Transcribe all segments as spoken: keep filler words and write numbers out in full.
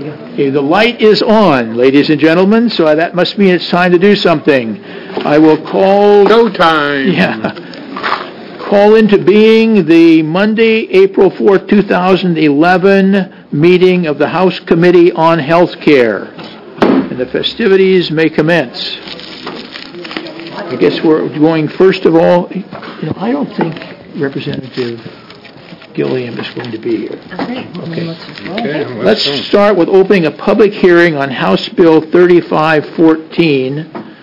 Okay, the light is on, ladies and gentlemen, so that must mean it's time to do something. I will call... No time. Yeah. Call into being the Monday, April fourth, two thousand eleven meeting of the House Committee on Health Care. And the festivities may commence. I guess we're going first of all, you know, I don't think Representative Gilliam is going to be here. Okay. Okay. Okay, Let's start with opening a public hearing on House Bill thirty-five fourteen.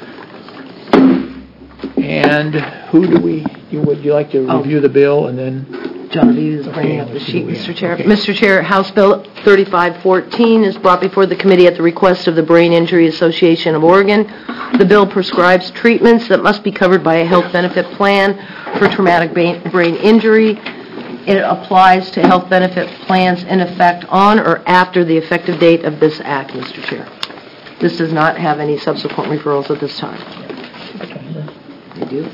And who do we, you, would you like to Oh. review the bill and then? Genevieve is bringing up the sheet, Mister Chair. Mister Chair, House Bill thirty-five fourteen is brought before the committee at the request of the Brain Injury Association of Oregon. The bill prescribes treatments that must be covered by a health benefit plan for traumatic brain injury. It applies to health benefit plans in effect on or after the effective date of this act, Mister Chair. This does not have any subsequent referrals at this time. I do.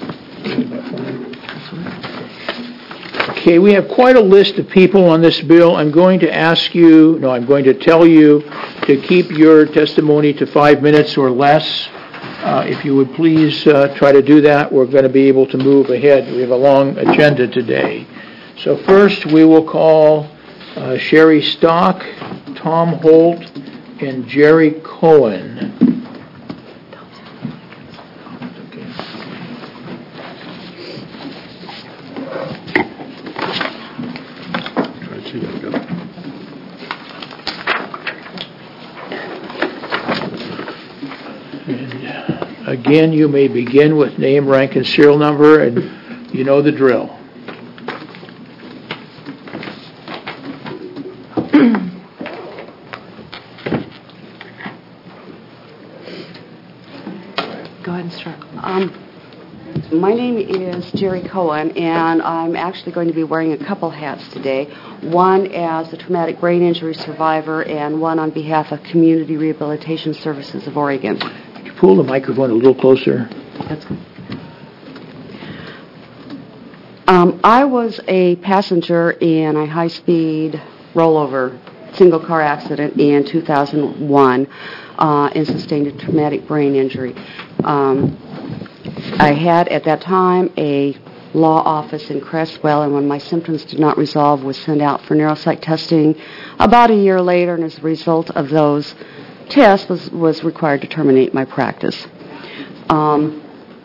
Okay, we have quite a list of people on this bill. I'm going to ask you, no, I'm going to tell you to keep your testimony to five minutes or less. Uh, if you would please uh, try to do that, we're going to be able to move ahead. We have a long agenda today. So first we will call uh, Sherry Stock, Tom Holt, and Jerry Cohen. And again, you may begin with name, rank, and serial number, and you know the drill. Go ahead and start. Um, my name is Jerry Cohen, and I'm actually going to be wearing a couple hats today. One as a traumatic brain injury survivor, and one on behalf of Community Rehabilitation Services of Oregon. Could you pull the microphone a little closer? That's good. Um, I was a passenger in a high-speed rollover single-car accident in two thousand one uh, and sustained a traumatic brain injury. Um, I had, at that time, a law office in Crestwell, and when my symptoms did not resolve, was sent out for neuropsych testing about a year later, and as a result of those tests, was, was required to terminate my practice. Um,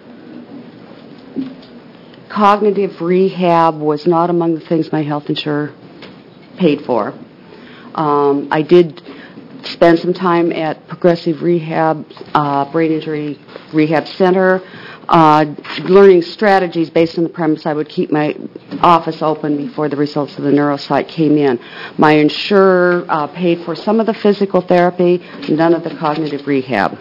cognitive rehab was not among the things my health insurer paid for. Um, I did spend some time at Progressive Rehab, uh, Brain Injury Rehab Center, uh, learning strategies based on the premise I would keep my office open before the results of the neuropsych came in. My insurer uh, paid for some of the physical therapy, none of the cognitive rehab.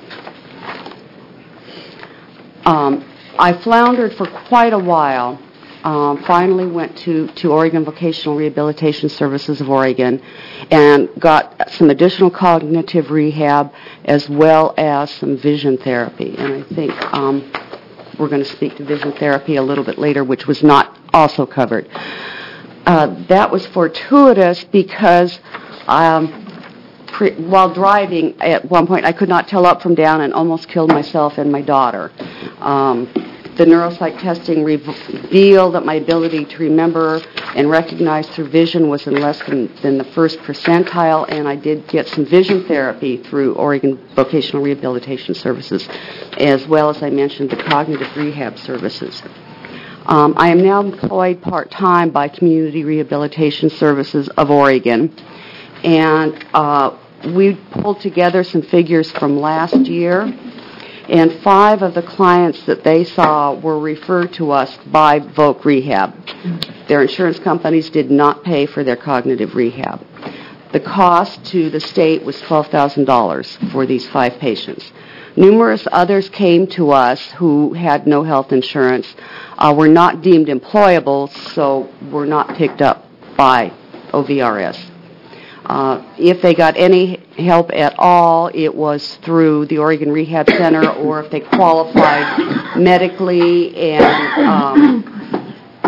Um, I floundered for quite a while. Um, finally went to, to Oregon Vocational Rehabilitation Services of Oregon and got some additional cognitive rehab as well as some vision therapy. And I think um, we're going to speak to vision therapy a little bit later, which was not also covered. Uh, that was fortuitous because um, pre- while driving at one point I could not tell up from down and almost killed myself and my daughter. Um, The neuropsych testing revealed that my ability to remember and recognize through vision was in less than, than the first percentile, and I did get some vision therapy through Oregon Vocational Rehabilitation Services, as well as I mentioned the cognitive rehab services. Um, I am now employed part-time by Community Rehabilitation Services of Oregon, and uh, we pulled together some figures from last year. And five of the clients that they saw were referred to us by Voc Rehab. Their insurance companies did not pay for their cognitive rehab. The cost to the state was twelve thousand dollars for these five patients. Numerous others came to us who had no health insurance, uh, were not deemed employable, so were not picked up by O V R S. Uh, if they got any help at all, it was through the Oregon Rehab Center, or if they qualified medically and um,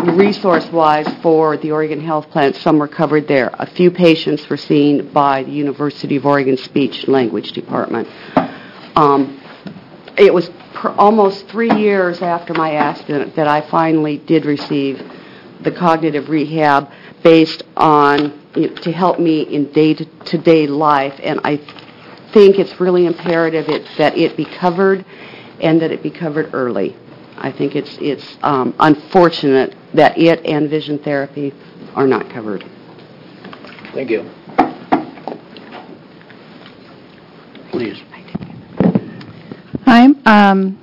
resource-wise for the Oregon Health Plan, some were covered there. A few patients were seen by the University of Oregon Speech and Language Department. Um, it was pr- almost three years after my accident that I finally did receive the cognitive rehab based on, you know, to help me in day-to-day life, and I think it's really imperative it, that it be covered and that it be covered early. I think it's it's um, unfortunate that it and vision therapy are not covered. Thank you. Please. Hi, um,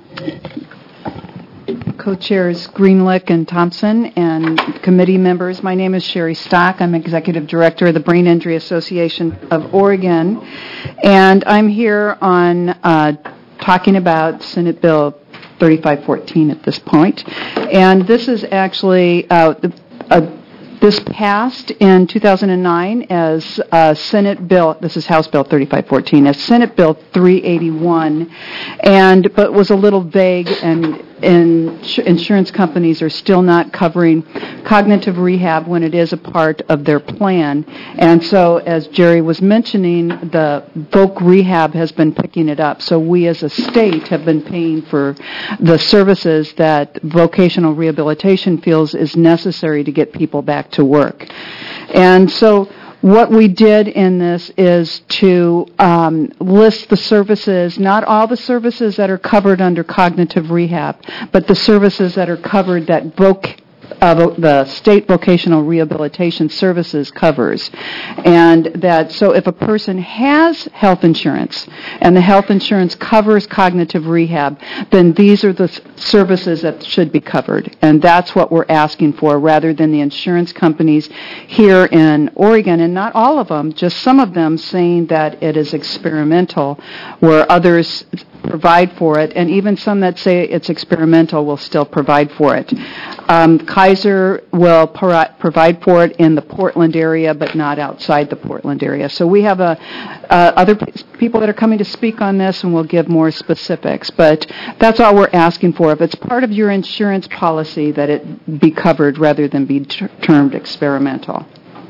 co-chairs Greenlick and Thompson and committee members. My name is Sherry Stock. I'm executive director of the Brain Injury Association of Oregon, and I'm here on uh, talking about Senate Bill thirty-five fourteen at this point. And this is actually uh, the, uh, this passed in two thousand nine as uh, Senate Bill. This is House Bill thirty-five fourteen as Senate Bill three eighty-one, and but was a little vague, and and insurance companies are still not covering cognitive rehab when it is a part of their plan. And so, as Jerry was mentioning, the Voc Rehab has been picking it up. So we as a state have been paying for the services that vocational rehabilitation feels is necessary to get people back to work. And so what we did in this is to um, list the services, not all the services that are covered under cognitive rehab, but the services that are covered that voc Uh, the state vocational rehabilitation services covers. And that, so if a person has health insurance and the health insurance covers cognitive rehab, then these are the s- services that should be covered. And that's what we're asking for, rather than the insurance companies here in Oregon, and not all of them, just some of them saying that it is experimental, where others provide for it, and even some that say it's experimental will still provide for it. Um, Kaiser will pro- provide for it in the Portland area, but not outside the Portland area. So we have a, uh, other p- people that are coming to speak on this, and we'll give more specifics. But that's all we're asking for. If it's part of your insurance policy, that it be covered rather than be ter- termed experimental.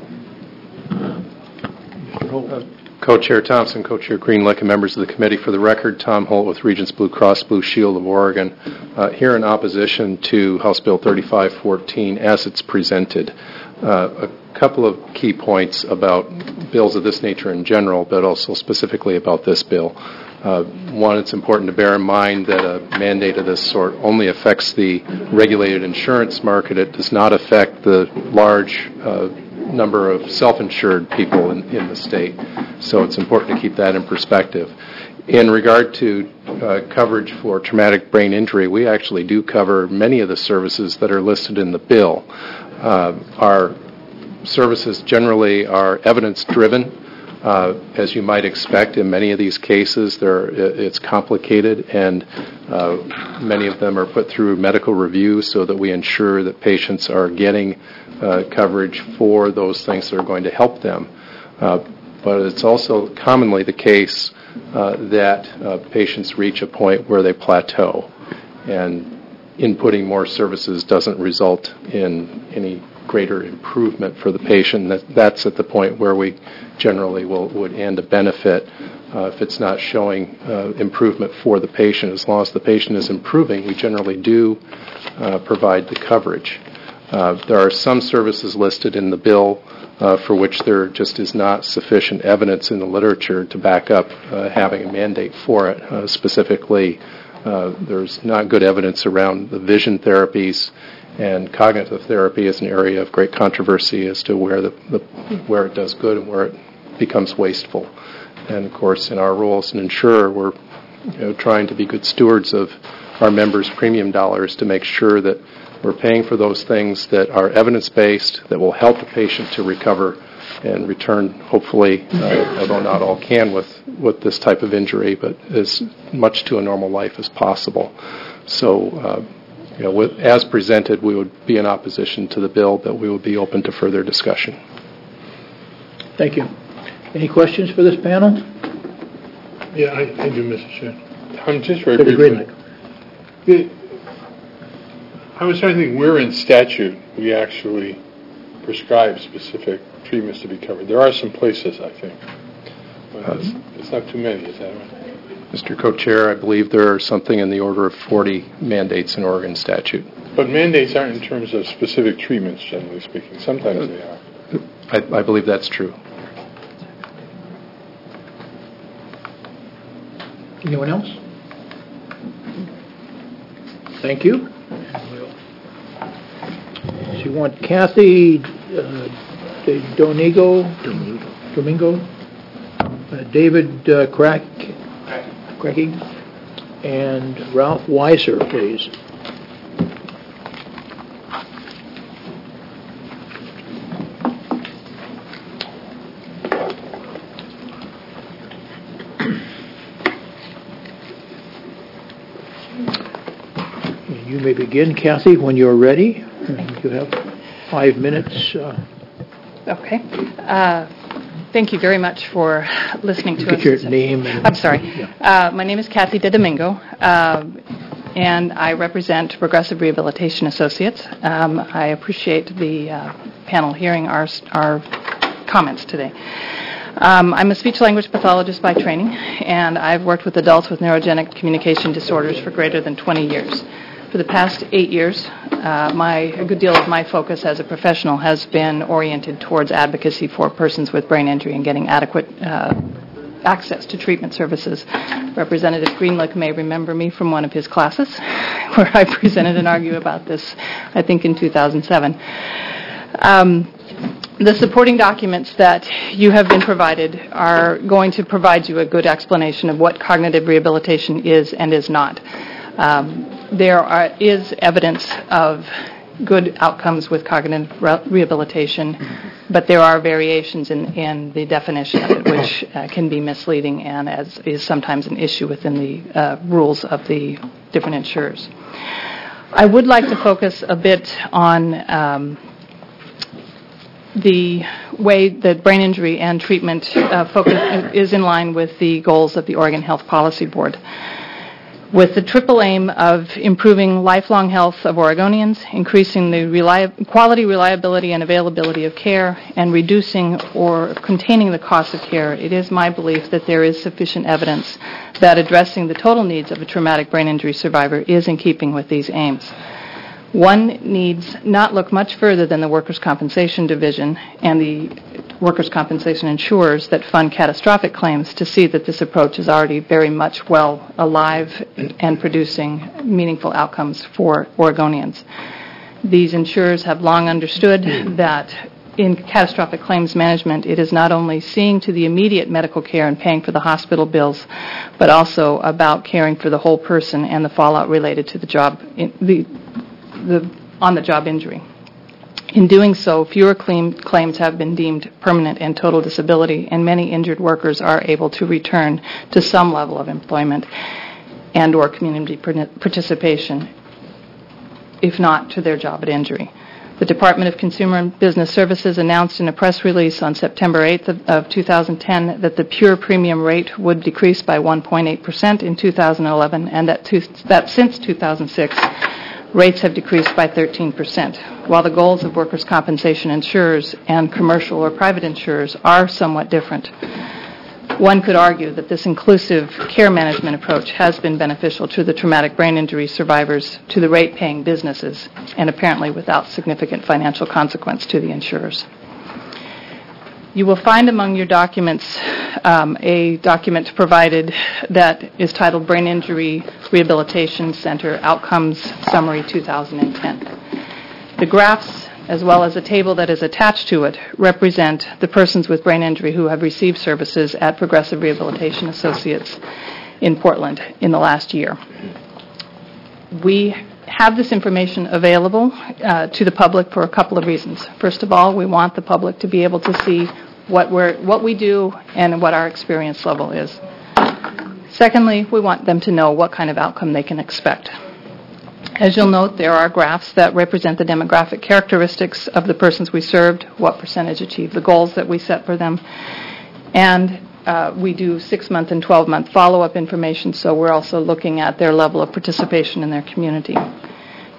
Co-Chair Thompson, Co-Chair Greenlick, and members of the committee. For the record, Tom Holt with Regents Blue Cross Blue Shield of Oregon, uh, here in opposition to House Bill thirty-five fourteen as it's presented. Uh, a couple of key points about bills of this nature in general, but also specifically about this bill. Uh, one, it's important to bear in mind that a mandate of this sort only affects the regulated insurance market. It does not affect the large uh, number of self-insured people in, in the state. So it's important to keep that in perspective. In regard to uh, coverage for traumatic brain injury, we actually do cover many of the services that are listed in the bill. Uh, our services generally are evidence-driven. Uh, as you might expect, in many of these cases, they're, it's complicated, and uh, many of them are put through medical review so that we ensure that patients are getting uh, coverage for those things that are going to help them. Uh, but it's also commonly the case uh, that uh, patients reach a point where they plateau, and inputting more services doesn't result in any greater improvement for the patient. That, that's at the point where we generally will, would end a benefit uh, if it's not showing uh, improvement for the patient. As long as the patient is improving, we generally do uh, provide the coverage. Uh, there are some services listed in the bill uh, for which there just is not sufficient evidence in the literature to back up uh, having a mandate for it. Uh, specifically, uh, there's not good evidence around the vision therapies, and cognitive therapy is an area of great controversy as to where the, the where it does good and where it becomes wasteful. And of course, in our role as an insurer, we're you know, trying to be good stewards of our members' premium dollars to make sure that we're paying for those things that are evidence-based, that will help the patient to recover and return, hopefully, uh, although not all can with, with this type of injury, but as much to a normal life as possible. So, uh, you know, with, as presented, we would be in opposition to the bill, but we would be open to further discussion. Thank you. Any questions for this panel? Yeah, I, I do, Mister Chair. I'm just very Mister briefly. Greenlick. I was trying to think where in statute we actually prescribe specific treatments to be covered. There are some places, I think, but it's, it's not too many, is that right? Mister Co-Chair, I believe there are something in the order of forty mandates in Oregon statute. But mandates aren't in terms of specific treatments, generally speaking. Sometimes they are. I, I believe that's true. Anyone else? Thank you. So you want Kathy uh, Domingo, Domingo, uh, David uh, Crack, Cracky, and Ralph Weiser, please. You may begin, Kathy, when you're ready. You have five minutes. Uh, okay. Uh, thank you very much for listening to get us. Get your name. And, I'm sorry. Yeah. Uh, my name is Kathy DeDomingo, uh, and I represent Progressive Rehabilitation Associates. Um, I appreciate the uh, panel hearing our, our comments today. Um, I'm a speech-language pathologist by training, and I've worked with adults with neurogenic communication disorders for greater than twenty years. For the past eight years, uh, my, a good deal of my focus as a professional has been oriented towards advocacy for persons with brain injury and getting adequate uh, access to treatment services. Representative Greenlick may remember me from one of his classes where I presented an argument about this, I think, in two thousand seven. Um, The supporting documents that you have been provided are going to provide you a good explanation of what cognitive rehabilitation is and is not. Um, there are, is evidence of good outcomes with cognitive re- rehabilitation, but there are variations in, in the definition of it, which uh, can be misleading and as is sometimes an issue within the uh, rules of the different insurers. I would like to focus a bit on um, the way that brain injury and treatment uh, focus is in line with the goals of the Oregon Health Policy Board. With the triple aim of improving lifelong health of Oregonians, increasing the reli- quality, reliability, and availability of care, and reducing or containing the cost of care, it is my belief that there is sufficient evidence that addressing the total needs of a traumatic brain injury survivor is in keeping with these aims. One needs not look much further than the Workers' Compensation Division and the workers' compensation insurers that fund catastrophic claims to see that this approach is already very much well alive and producing meaningful outcomes for Oregonians. These insurers have long understood that in catastrophic claims management, it is not only seeing to the immediate medical care and paying for the hospital bills, but also about caring for the whole person and the fallout related to the job, the The, on-the-job injury. In doing so, fewer claim, claims have been deemed permanent and total disability, and many injured workers are able to return to some level of employment and or community participation, if not to their job at injury. The Department of Consumer and Business Services announced in a press release on September eighth of, of two thousand ten that the pure premium rate would decrease by one point eight percent in two thousand eleven, and that, to, that since two thousand six, rates have decreased by thirteen percent. While the goals of workers' compensation insurers and commercial or private insurers are somewhat different, one could argue that this inclusive care management approach has been beneficial to the traumatic brain injury survivors, to the rate-paying businesses, and apparently without significant financial consequence to the insurers. You will find among your documents um, a document provided that is titled Brain Injury Rehabilitation Center Outcomes Summary two thousand ten. The graphs, as well as a table that is attached to it, represent the persons with brain injury who have received services at Progressive Rehabilitation Associates in Portland in the last year. We have this information available uh, to the public for a couple of reasons. First of all, we want the public to be able to see what we're, what we do and what our experience level is. Secondly, we want them to know what kind of outcome they can expect. As you'll note, there are graphs that represent the demographic characteristics of the persons we served, what percentage achieve the goals that we set for them, and uh, we do six-month and twelve-month follow-up information, so we're also looking at their level of participation in their community.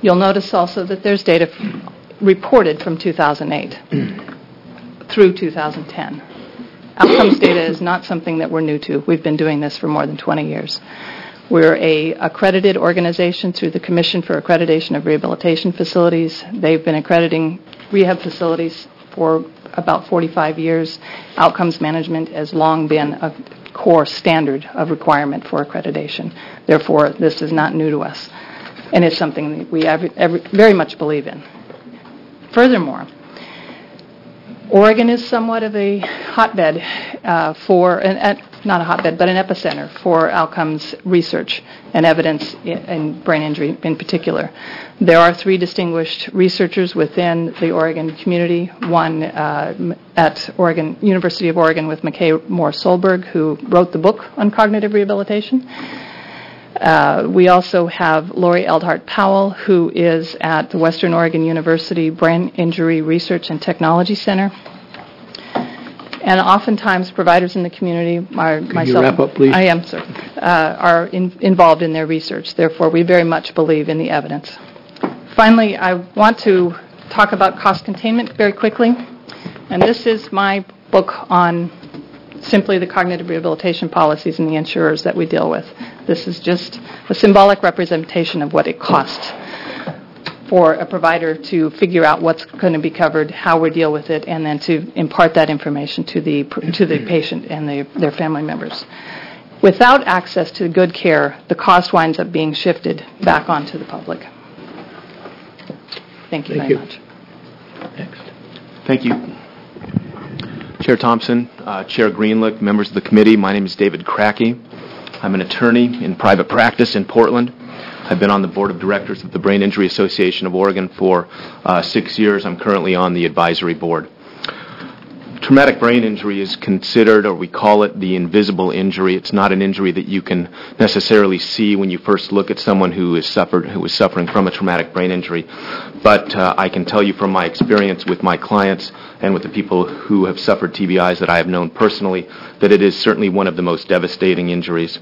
You'll notice also that there's data f- reported from two thousand eight through two thousand ten. Outcomes data is not something that we're new to. We've been doing this for more than twenty years. We're a accredited organization through the Commission for Accreditation of Rehabilitation Facilities. They've been accrediting rehab facilities for about forty-five years. Outcomes management has long been a core standard of requirement for accreditation. Therefore, this is not new to us, and it's something that we every, every, very much believe in. Furthermore, Oregon is somewhat of a hotbed uh, for, an, uh, not a hotbed, but an epicenter for outcomes research and evidence in, in brain injury in particular. There are three distinguished researchers within the Oregon community, one uh, at Oregon University of Oregon with McKay Moore-Solberg, who wrote the book on cognitive rehabilitation. Uh, we also have Lori Eldhart Powell, who is at the Western Oregon University Brain Injury Research and Technology Center. And oftentimes, providers in the community, are, Could myself, you wrap up, please? I am, sir, uh, are in, involved in their research. Therefore, we very much believe in the evidence. Finally, I want to talk about cost containment very quickly. And this is my book on simply the cognitive rehabilitation policies and the insurers that we deal with. This is just a symbolic representation of what it costs for a provider to figure out what's going to be covered, how we deal with it, and then to impart that information to the to the patient and the, their family members. Without access to good care, the cost winds up being shifted back onto the public. Thank you Thank very you. much. Next. Thank you. Chair Thompson, uh, Chair Greenlick, members of the committee, my name is David Crackey. I'm an attorney in private practice in Portland. I've been on the board of directors of the Brain Injury Association of Oregon for uh, six years. I'm currently on the advisory board. Traumatic brain injury is considered, or we call it, the invisible injury. It's not an injury that you can necessarily see when you first look at someone who is suffered, who is suffering from a traumatic brain injury. But uh, I can tell you from my experience with my clients and with the people who have suffered T B Is that I have known personally that it is certainly one of the most devastating injuries.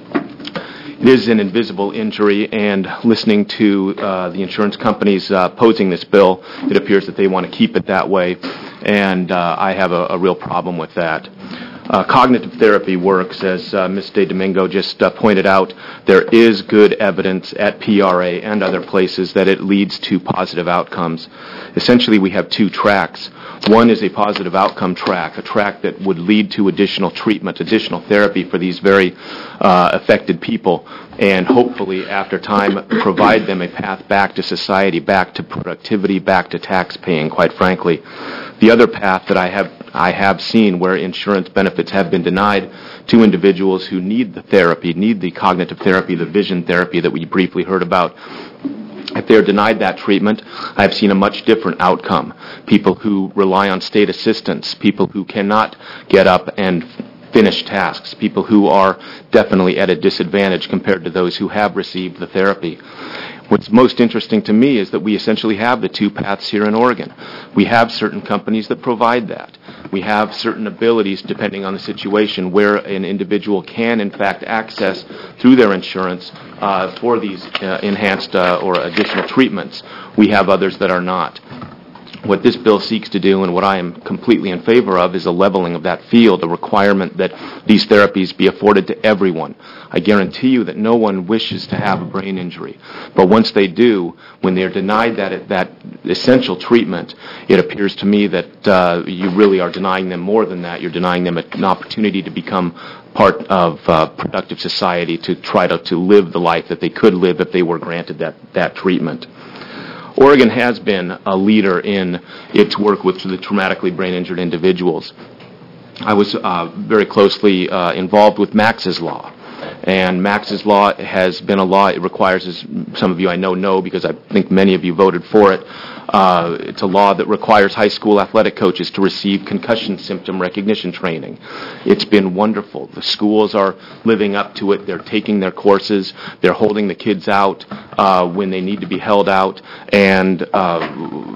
It is an invisible injury, and listening to uh, the insurance companies uh, posing this bill, it appears that they want to keep it that way, and uh, I have a, a real problem with that. Uh, cognitive therapy works, as uh, Miz De Domingo just uh, pointed out. There is good evidence at P R A and other places that it leads to positive outcomes. Essentially, we have two tracks. One is a positive outcome track, a track that would lead to additional treatment, additional therapy for these very uh, affected people, and hopefully, after time, provide them a path back to society, back to productivity, back to tax paying, quite frankly. The other path that I have I have seen where insurance benefits have been denied to individuals who need the therapy, need the cognitive therapy, the vision therapy that we briefly heard about. If they're denied that treatment, I've seen a much different outcome. People who rely on state assistance, people who cannot get up and finish tasks, people who are definitely at a disadvantage compared to those who have received the therapy. What's most interesting to me is that we essentially have the two paths here in Oregon. We have certain companies that provide that. We have certain abilities, depending on the situation, where an individual can, in fact, access through their insurance uh, for these uh, enhanced uh, or additional treatments. We have others that are not. What this bill seeks to do, and what I am completely in favor of, is a leveling of that field, a requirement that these therapies be afforded to everyone. I guarantee you that no one wishes to have a brain injury. But once they do, when they're denied that that essential treatment, it appears to me that uh, you really are denying them more than that. You're denying them an opportunity to become part of uh, productive society, to try to, to live the life that they could live if they were granted that, that treatment. Oregon has been a leader in its work with the traumatically brain-injured individuals. I was uh, very closely uh, involved with Max's Law. And Max's Law has been a law. It requires, as some of you I know know, because I think many of you voted for it, uh, it's a law that requires high school athletic coaches to receive concussion symptom recognition training. It's been wonderful. The schools are living up to it. They're taking their courses. They're holding the kids out uh, when they need to be held out. And uh,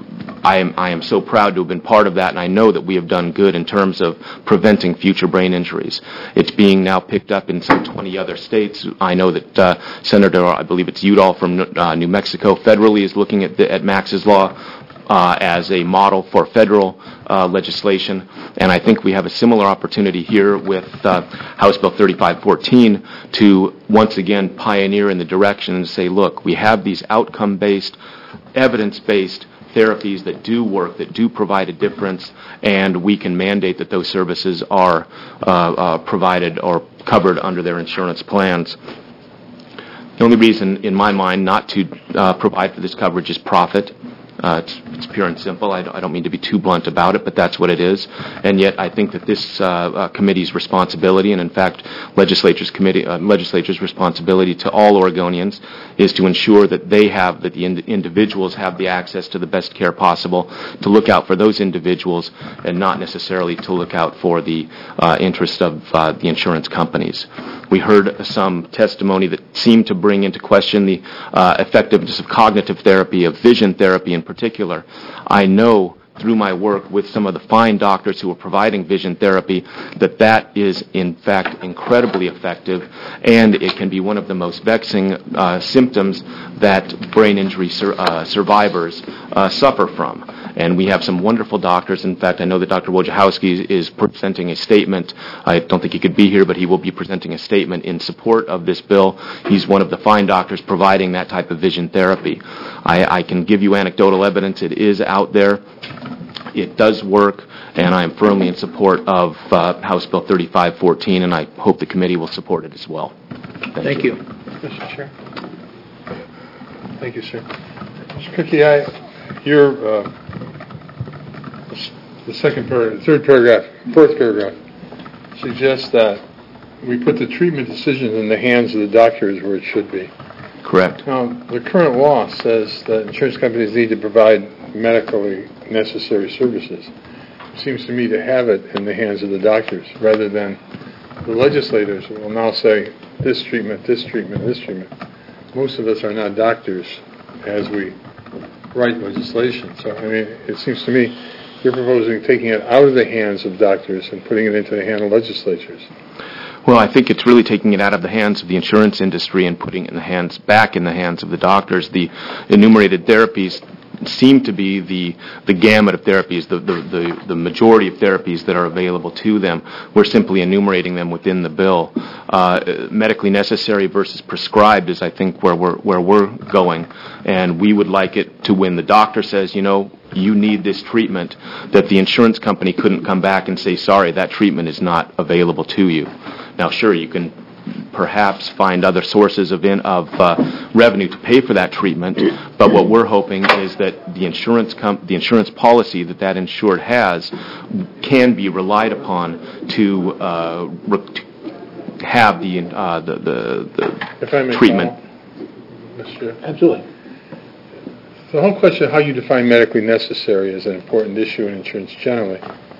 I am I am so proud to have been part of that, and I know that we have done good in terms of preventing future brain injuries. It's being now picked up in some twenty other states. I know that uh, Senator, I believe it's Udall from uh, New Mexico, federally is looking at, the, at Max's Law uh, as a model for federal uh, legislation, and I think we have a similar opportunity here with uh, House Bill thirty-five fourteen to once again pioneer in the direction and say, look, we have these outcome-based, evidence-based therapies that do work, that do provide a difference, and we can mandate that those services are uh, uh, provided or covered under their insurance plans. The only reason, in my mind, not to uh, provide for this coverage is profit. Uh, it's, it's pure and simple. I, I don't mean to be too blunt about it, but that's what it is. And yet, I think that this uh, uh, committee's responsibility, and in fact, legislature's committee, uh, legislature's responsibility to all Oregonians, is to ensure that they have, that the ind- individuals have the access to the best care possible, to look out for those individuals, and not necessarily to look out for the uh, interest of uh, the insurance companies. We heard some testimony that seemed to bring into question the uh, effectiveness of cognitive therapy, of vision therapy in particular. I know through my work with some of the fine doctors who are providing vision therapy that that is in fact incredibly effective, and it can be one of the most vexing uh, symptoms that brain injury sur- uh, survivors uh, suffer from. And we have some wonderful doctors. In fact, I know that Doctor Wojciechowski is presenting a statement. I don't think he could be here, but he will be presenting a statement in support of this bill. He's one of the fine doctors providing that type of vision therapy. I, I can give you anecdotal evidence. It is out there. It does work, and I am firmly in support of uh, House Bill thirty-five fourteen, and I hope the committee will support it as well. Thank, Thank you. you. Mister Chair. Thank you, sir. Mister Criqui, I, your, uh, the second paragraph, third paragraph, fourth paragraph suggests that we put the treatment decisions in the hands of the doctors where it should be. Correct. Now, the current law says that insurance companies need to provide medically necessary services. It seems to me to have it in the hands of the doctors rather than the legislators will now say this treatment, this treatment, this treatment. Most of us are not doctors as we write legislation. So, I mean, it seems to me you're proposing taking it out of the hands of doctors and putting it into the hands of legislatures. Well, I think it's really taking it out of the hands of the insurance industry and putting it in the hands, back in the hands of the doctors. The enumerated therapies seem to be the the gamut of therapies, the, the, the, the majority of therapies that are available to them. We're simply enumerating them within the bill. Uh, medically necessary versus prescribed is, I think, where we're where we're going. And we would like it to, when the doctor says, you know, you need this treatment, that the insurance company couldn't come back and say, sorry, that treatment is not available to you. Now, sure, you can perhaps find other sources of in, of uh, revenue to pay for that treatment, but what we're hoping is that the insurance com- the insurance policy that that insured has can be relied upon to, uh, re- to have the, uh, the the, the if I may treatment. Follow, Mister Absolutely. The whole question of how you define medically necessary is an important issue in insurance generally.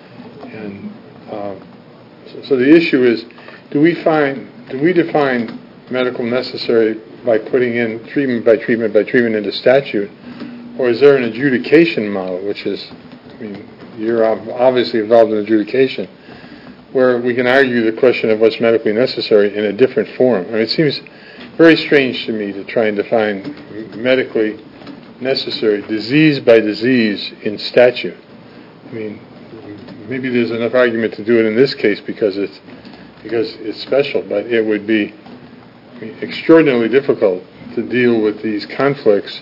And um, so, so the issue is, do we find, do we define medical necessary by putting in treatment by treatment by treatment into statute, or is there an adjudication model, which is, I mean, you're obviously involved in adjudication, where we can argue the question of what's medically necessary in a different form? I mean, it seems very strange to me to try and define medically necessary disease by disease in statute. I mean, maybe there's enough argument to do it in this case because it's because it's special, but it would be I mean, extraordinarily difficult to deal with these conflicts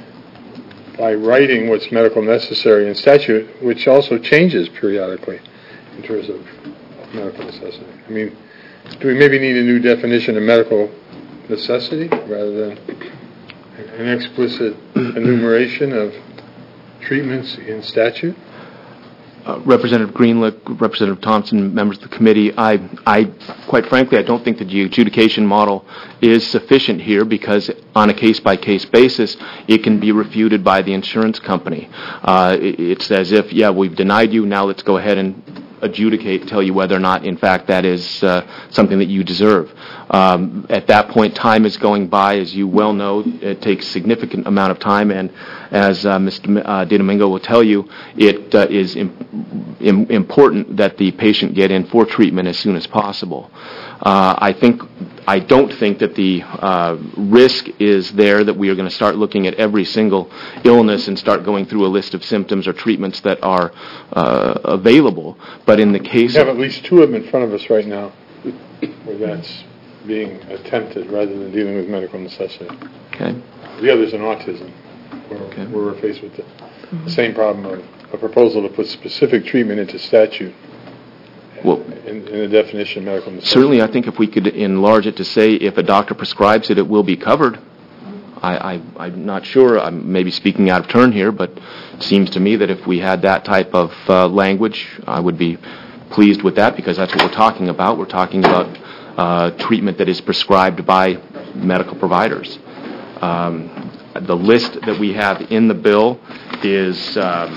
by writing what's medical necessary in statute, which also changes periodically in terms of medical necessity. I mean, do we maybe need a new definition of medical necessity rather than an explicit enumeration of treatments in statute? Uh, Representative Greenlick, Representative Thompson, members of the committee, I, I, quite frankly, I don't think that the adjudication model is sufficient here because on a case-by-case basis, it can be refuted by the insurance company. Uh, it, it's as if, yeah, we've denied you, now let's go ahead and adjudicate, tell you whether or not, in fact, that is uh, something that you deserve. Um, at that point, time is going by. As you well know, it takes a significant amount of time, and as uh, Mister M- uh, DiDomingo will tell you, it uh, is im- im- important that the patient get in for treatment as soon as possible. Uh, I think I don't think that the uh, risk is there that we are going to start looking at every single illness and start going through a list of symptoms or treatments that are uh, available. But in the case We have of at least two of them in front of us right now where that's being attempted rather than dealing with medical necessity. okay, The other's in autism, where, Okay. where we're faced with the, the same problem of a proposal to put specific treatment into statute well. in, in the definition of medical necessity. Certainly, I think if we could enlarge it to say if a doctor prescribes it, it will be covered. I, I, I'm not sure. I'm maybe speaking out of turn here, but it seems to me that if we had that type of uh, language, I would be pleased with that because that's what we're talking about. We're talking about uh, treatment that is prescribed by medical providers. Um, the list that we have in the bill is... Um,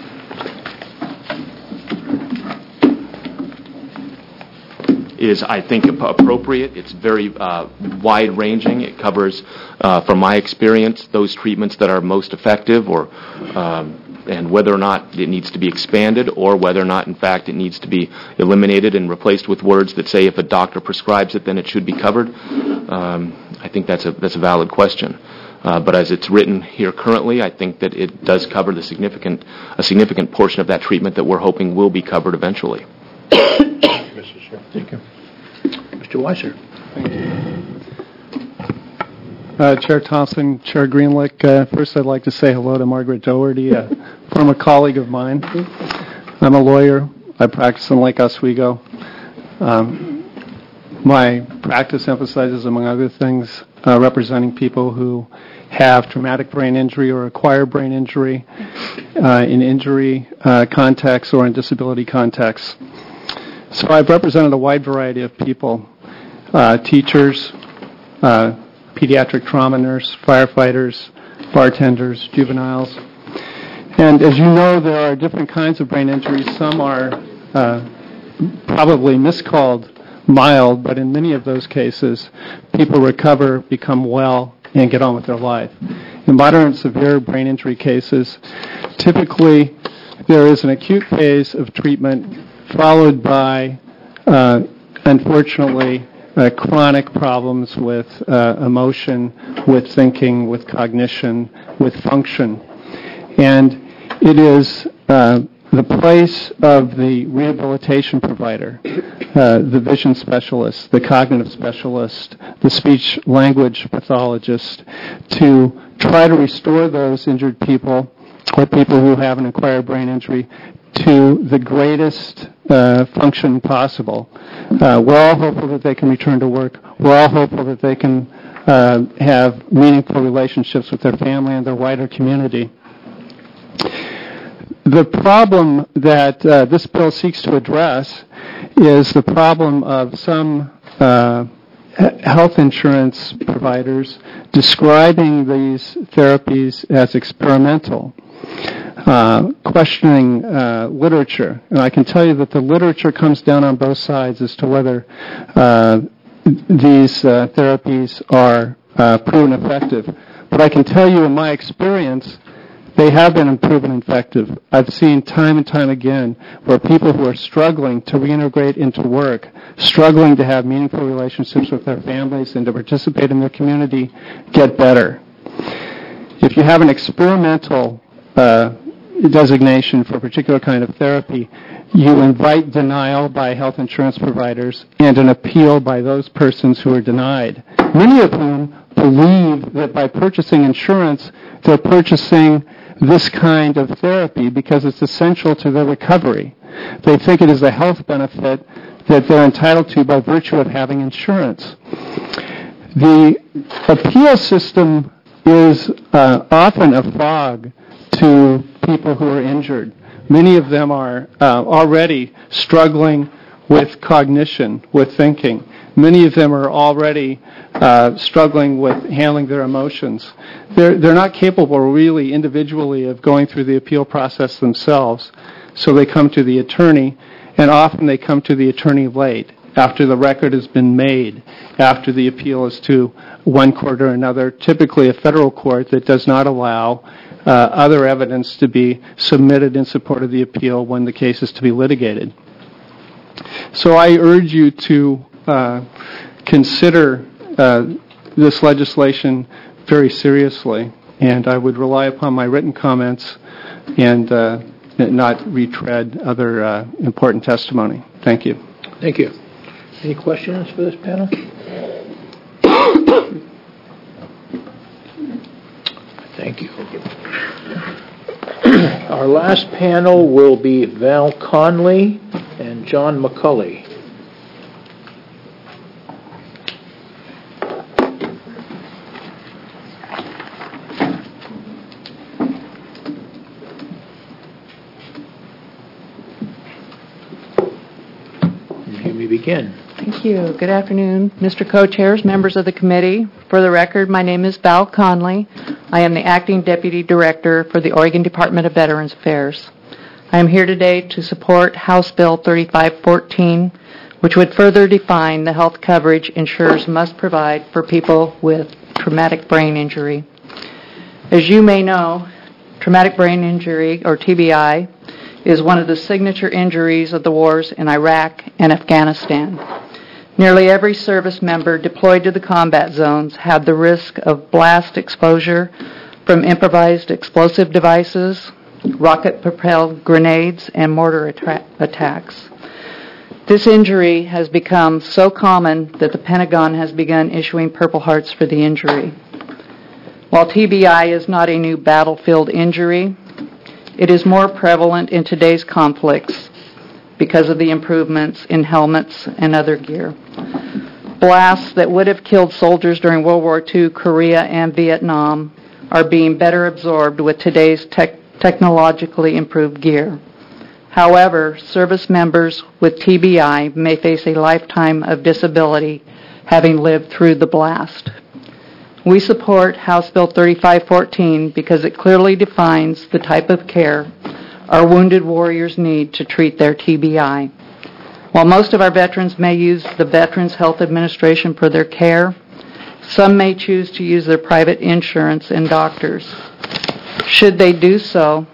is, I think, appropriate. It's very uh, wide-ranging. It covers, uh, from my experience, those treatments that are most effective, or um, and whether or not it needs to be expanded, or whether or not, in fact, it needs to be eliminated and replaced with words that say if a doctor prescribes it, then it should be covered. Um, I think that's a that's a valid question. Uh, but as it's written here currently, I think that it does cover the significant a significant portion of that treatment that we're hoping will be covered eventually. Mister Chair. Thank you. Mister Weiser. Uh, Chair Thompson, Chair Greenlick, uh, first I'd like to say hello to Margaret Doherty, a former colleague of mine. I'm a lawyer. I practice in Lake Oswego. Um, my practice emphasizes, among other things, uh, representing people who have traumatic brain injury or acquired brain injury uh, in injury uh, contexts or in disability contexts. So I've represented a wide variety of people, uh, teachers, uh, pediatric trauma nurse, firefighters, bartenders, juveniles. And as you know, there are different kinds of brain injuries. Some are uh, probably miscalled mild, but in many of those cases, people recover, become well, and get on with their life. In moderate and severe brain injury cases, typically there is an acute phase of treatment followed by, uh, unfortunately, uh, chronic problems with uh, emotion, with thinking, with cognition, with function. And it is uh, the place of the rehabilitation provider, uh, the vision specialist, the cognitive specialist, the speech-language pathologist, to try to restore those injured people or people who have an acquired brain injury to the greatest uh, function possible. Uh, we're all hopeful that they can return to work. We're all hopeful that they can uh, have meaningful relationships with their family and their wider community. The problem that uh, this bill seeks to address is the problem of some uh, health insurance providers describing these therapies as experimental. Uh, questioning uh, literature. And I can tell you that the literature comes down on both sides as to whether uh, these uh, therapies are uh, proven effective. But I can tell you in my experience, they have been proven effective. I've seen time and time again where people who are struggling to reintegrate into work, struggling to have meaningful relationships with their families and to participate in their community, get better. If you have an experimental uh, designation for a particular kind of therapy, you invite denial by health insurance providers and an appeal by those persons who are denied, many of whom believe that by purchasing insurance, they're purchasing this kind of therapy because it's essential to their recovery. They think it is a health benefit that they're entitled to by virtue of having insurance. The appeal system is uh, often a fog to people who are injured. Many of them are uh, already struggling with cognition, with thinking. Many of them are already uh, struggling with handling their emotions. They're, they're not capable really individually of going through the appeal process themselves, so they come to the attorney, And often they come to the attorney late, after the record has been made, after the appeal is to one court or another, typically a federal court that does not allow uh, other evidence to be submitted in support of the appeal when the case is to be litigated. So I urge you to uh, consider uh, this legislation very seriously, and I would rely upon my written comments and uh, not retread other uh, important testimony. Thank you. Thank you. Any questions for this panel? Thank you. Our last panel will be Val Conley and John McCulley. You may begin. Thank you. Good afternoon, Mister Co-Chairs, members of the committee. For the record, my name is Val Conley. I am the Acting Deputy Director for the Oregon Department of Veterans Affairs. I am here today to support House Bill thirty-five fourteen, which would further define the health coverage insurers must provide for people with traumatic brain injury. As you may know, traumatic brain injury, or T B I, is one of the signature injuries of the wars in Iraq and Afghanistan. Nearly every service member deployed to the combat zones had the risk of blast exposure from improvised explosive devices, rocket-propelled grenades, and mortar attra- attacks. This injury has become so common that the Pentagon has begun issuing Purple Hearts for the injury. While T B I is not a new battlefield injury, it is more prevalent in today's conflicts because of the improvements in helmets and other gear. Blasts that would have killed soldiers during World War Two, Korea, and Vietnam are being better absorbed with today's tech technologically improved gear. However, service members with T B I may face a lifetime of disability having lived through the blast. We support House Bill thirty-five fourteen because it clearly defines the type of care our wounded warriors need to treat their T B I. While most of our veterans may use the Veterans Health Administration for their care, some may choose to use their private insurance and doctors. Should they do so,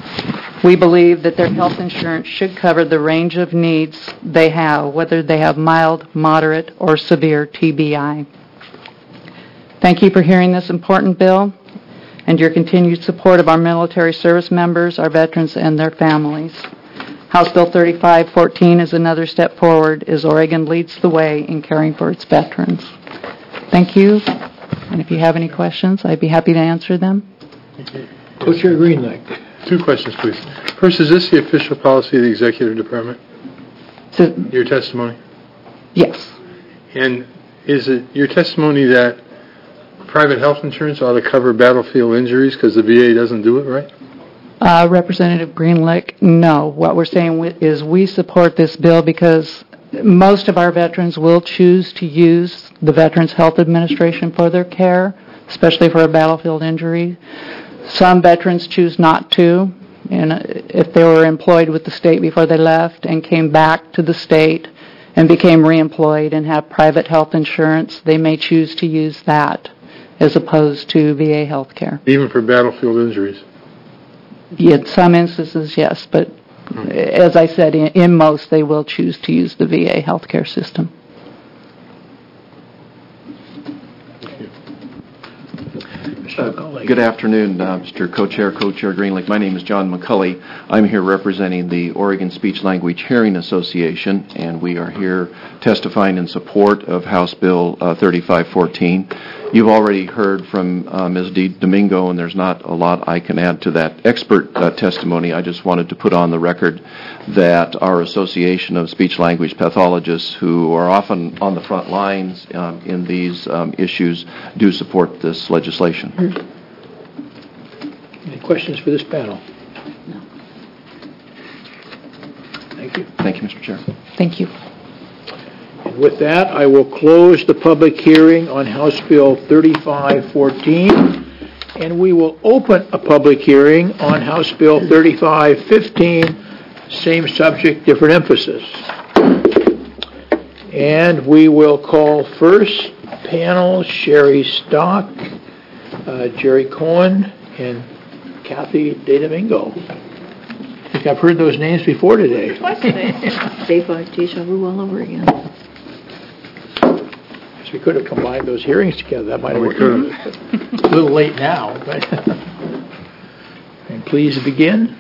we believe that their health insurance should cover the range of needs they have, whether they have mild, moderate, or severe T B I. Thank you for hearing this important bill and your continued support of our military service members, our veterans, and their families. House Bill thirty-five fourteen is another step forward as Oregon leads the way in caring for its veterans. Thank you, and if you have any questions, I'd be happy to answer them. Co-Chair Greenlick. Two questions, please. First, is this the official policy of the Executive Department? So, Your testimony? yes. And is it your testimony that private health insurance ought to cover battlefield injuries because the V A doesn't do it right? Uh, Representative Greenlick, no. What we're saying is we support this bill because most of our veterans will choose to use the Veterans Health Administration for their care, especially for a battlefield injury. Some veterans choose not to, and if they were employed with the state before they left and came back to the state and became reemployed and have private health insurance, they may choose to use that as opposed to V A health care. Even for battlefield injuries? In some instances, yes, but hmm. as I said, in, in most, they will choose to use the V A health care system. Uh, good afternoon, uh, Mister Co-Chair, Co-Chair Greenlick. My name is John McCulley. I'm here representing the Oregon Speech Language Hearing Association, and we are here testifying in support of House Bill uh, thirty-five fourteen. You've already heard from uh, Miz D. Domingo, and there's not a lot I can add to that expert uh, testimony. I just wanted to put on the record that our Association of Speech Language Pathologists, who are often on the front lines um, in these um, issues, do support this legislation. Any questions for this panel? No. Thank you. Thank you, Mister Chair. Thank you. And with that, I will close the public hearing on House Bill thirty-five fourteen, and we will open a public hearing on House Bill thirty-five fifteen, Same subject, different emphasis. And we will call first panel Sherry Stock, uh, Jerry Cohen, and Kathy DeDomingo. I think I've heard those names before today. Twice today. Day five, deja vu all over again. We could have combined those hearings together. That might have worked. A little late now, but. And please begin.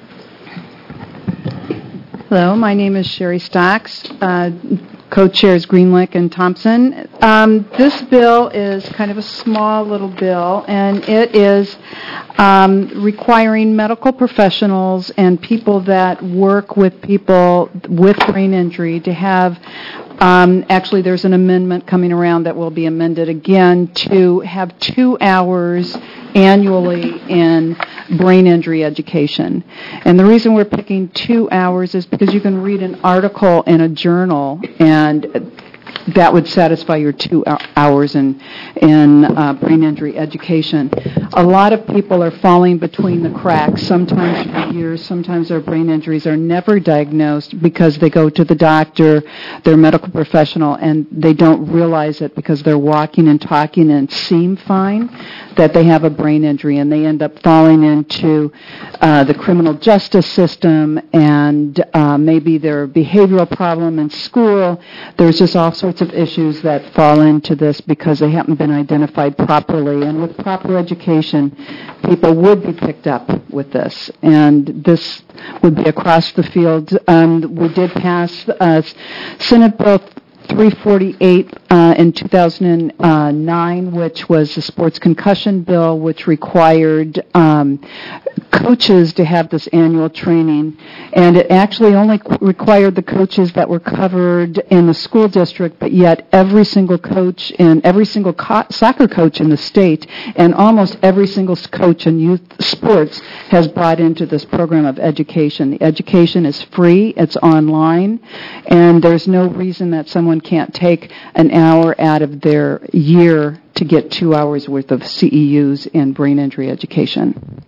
Hello, my name is Sherry Stocks, uh, co-chairs Greenlick and Thompson. Um, this bill is kind of a small little bill, and it is um, requiring medical professionals and people that work with people with brain injury to have Um, actually, there's an amendment coming around that will be amended again to have two hours annually in brain injury education. And the reason we're picking two hours is because you can read an article in a journal and that would satisfy your two hours in, in uh, brain injury education. A lot of people are falling between the cracks, sometimes for years, sometimes their brain injuries are never diagnosed because they go to the doctor, their medical professional, and they don't realize it because they're walking and talking and seem fine, that they have a brain injury, and they end up falling into uh, the criminal justice system, and uh, maybe their behavioral problem in school. There's just all sorts of issues that fall into this because they haven't been identified properly. And with proper education, people would be picked up with this. And this would be across the field. Um, we did pass uh, Senate Bill three forty-eight uh, in two thousand nine, which was the sports concussion bill, which required um, coaches to have this annual training. And it actually only qu- required the coaches that were covered in the school district, but yet every single coach and every single co- soccer coach in the state and almost every single coach in youth sports has bought into this program of education. The education is free, it's online, and there's no reason that someone can't take an hour out of their year to get two hours worth of C E Us in brain injury education.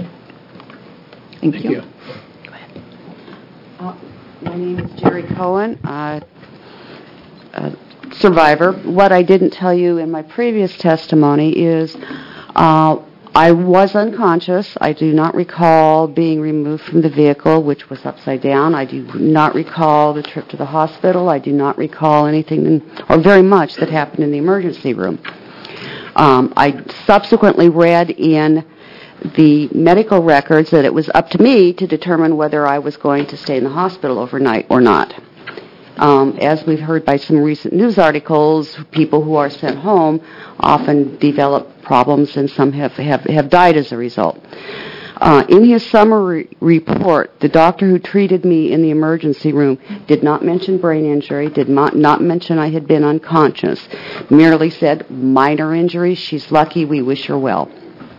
Thank, Thank you. you. Go ahead. Uh, my name is Jerry Cohen, uh, a survivor. What I didn't tell you in my previous testimony is uh, I was unconscious. I do not recall being removed from the vehicle, which was upside down. I do not recall the trip to the hospital. I do not recall anything, in, or very much, that happened in the emergency room. Um, I subsequently read in the medical records that it was up to me to determine whether I was going to stay in the hospital overnight or not. Um, as we've heard by some recent news articles, people who are sent home often develop problems, and some have, have, have died as a result. Uh, in his summary report, the doctor who treated me in the emergency room did not mention brain injury, did not, not mention I had been unconscious, merely said, minor injuries, she's lucky, we wish her well.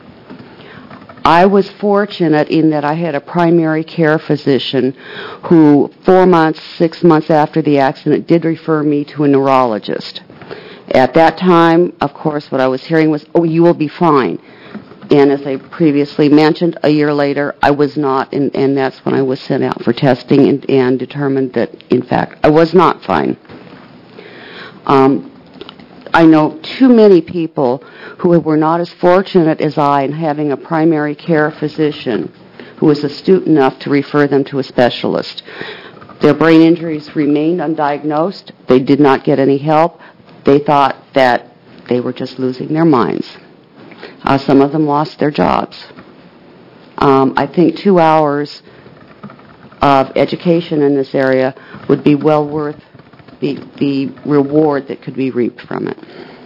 I was fortunate in that I had a primary care physician who, four months, six months after the accident, did refer me to a neurologist. At that time, of course, what I was hearing was, oh, you will be fine. And as I previously mentioned, a year later, I was not, and, and that's when I was sent out for testing and, and determined that, in fact, I was not fine. Um, I know too many people who were not as fortunate as I in having a primary care physician who was astute enough to refer them to a specialist. Their brain injuries remained undiagnosed. They did not get any help. They thought that they were just losing their minds. Uh, some of them lost their jobs. Um, I think two hours of education in this area would be well worth the, the reward that could be reaped from it.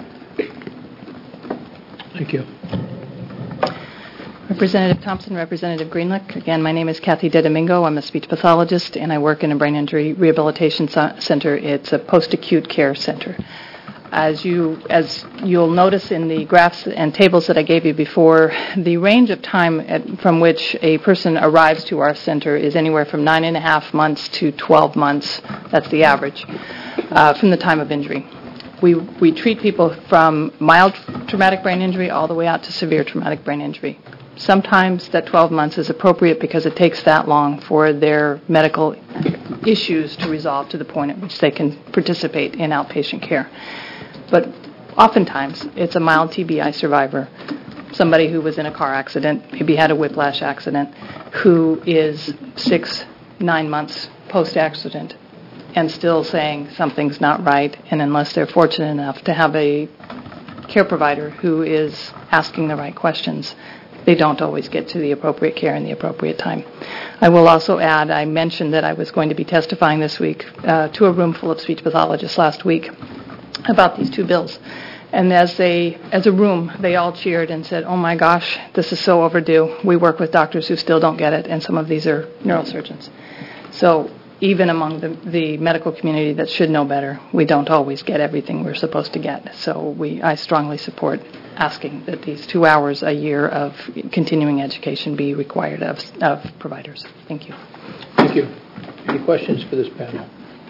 Thank you. Representative Thompson, Representative Greenlick. Again, my name is Kathy DeDomingo. I'm a speech pathologist, and I work in a brain injury rehabilitation center. It's a post-acute care center. As you, as you'll notice in the graphs and tables that I gave you before, the range of time at, from which a person arrives to our center is anywhere from nine and a half months to twelve months. That's the average uh, from the time of injury. We we treat people from mild traumatic brain injury all the way out to severe traumatic brain injury. Sometimes that twelve months is appropriate because it takes that long for their medical issues to resolve to the point at which they can participate in outpatient care. But oftentimes, it's a mild T B I survivor, somebody who was in a car accident, maybe had a whiplash accident, who is six, nine months post-accident and still saying something's not right, and unless they're fortunate enough to have a care provider who is asking the right questions, they don't always get to the appropriate care in the appropriate time. I will also add, I mentioned that I was going to be testifying this week uh, to a room full of speech pathologists last week about these two bills. And as they, as a room, they all cheered and said, oh my gosh, this is so overdue. We work with doctors who still don't get it, and some of these are neurosurgeons. So even among the, the medical community that should know better, we don't always get everything we're supposed to get. So we, I strongly support asking that these two hours a year of continuing education be required of, of providers. Thank you. Thank you. Any questions for this panel?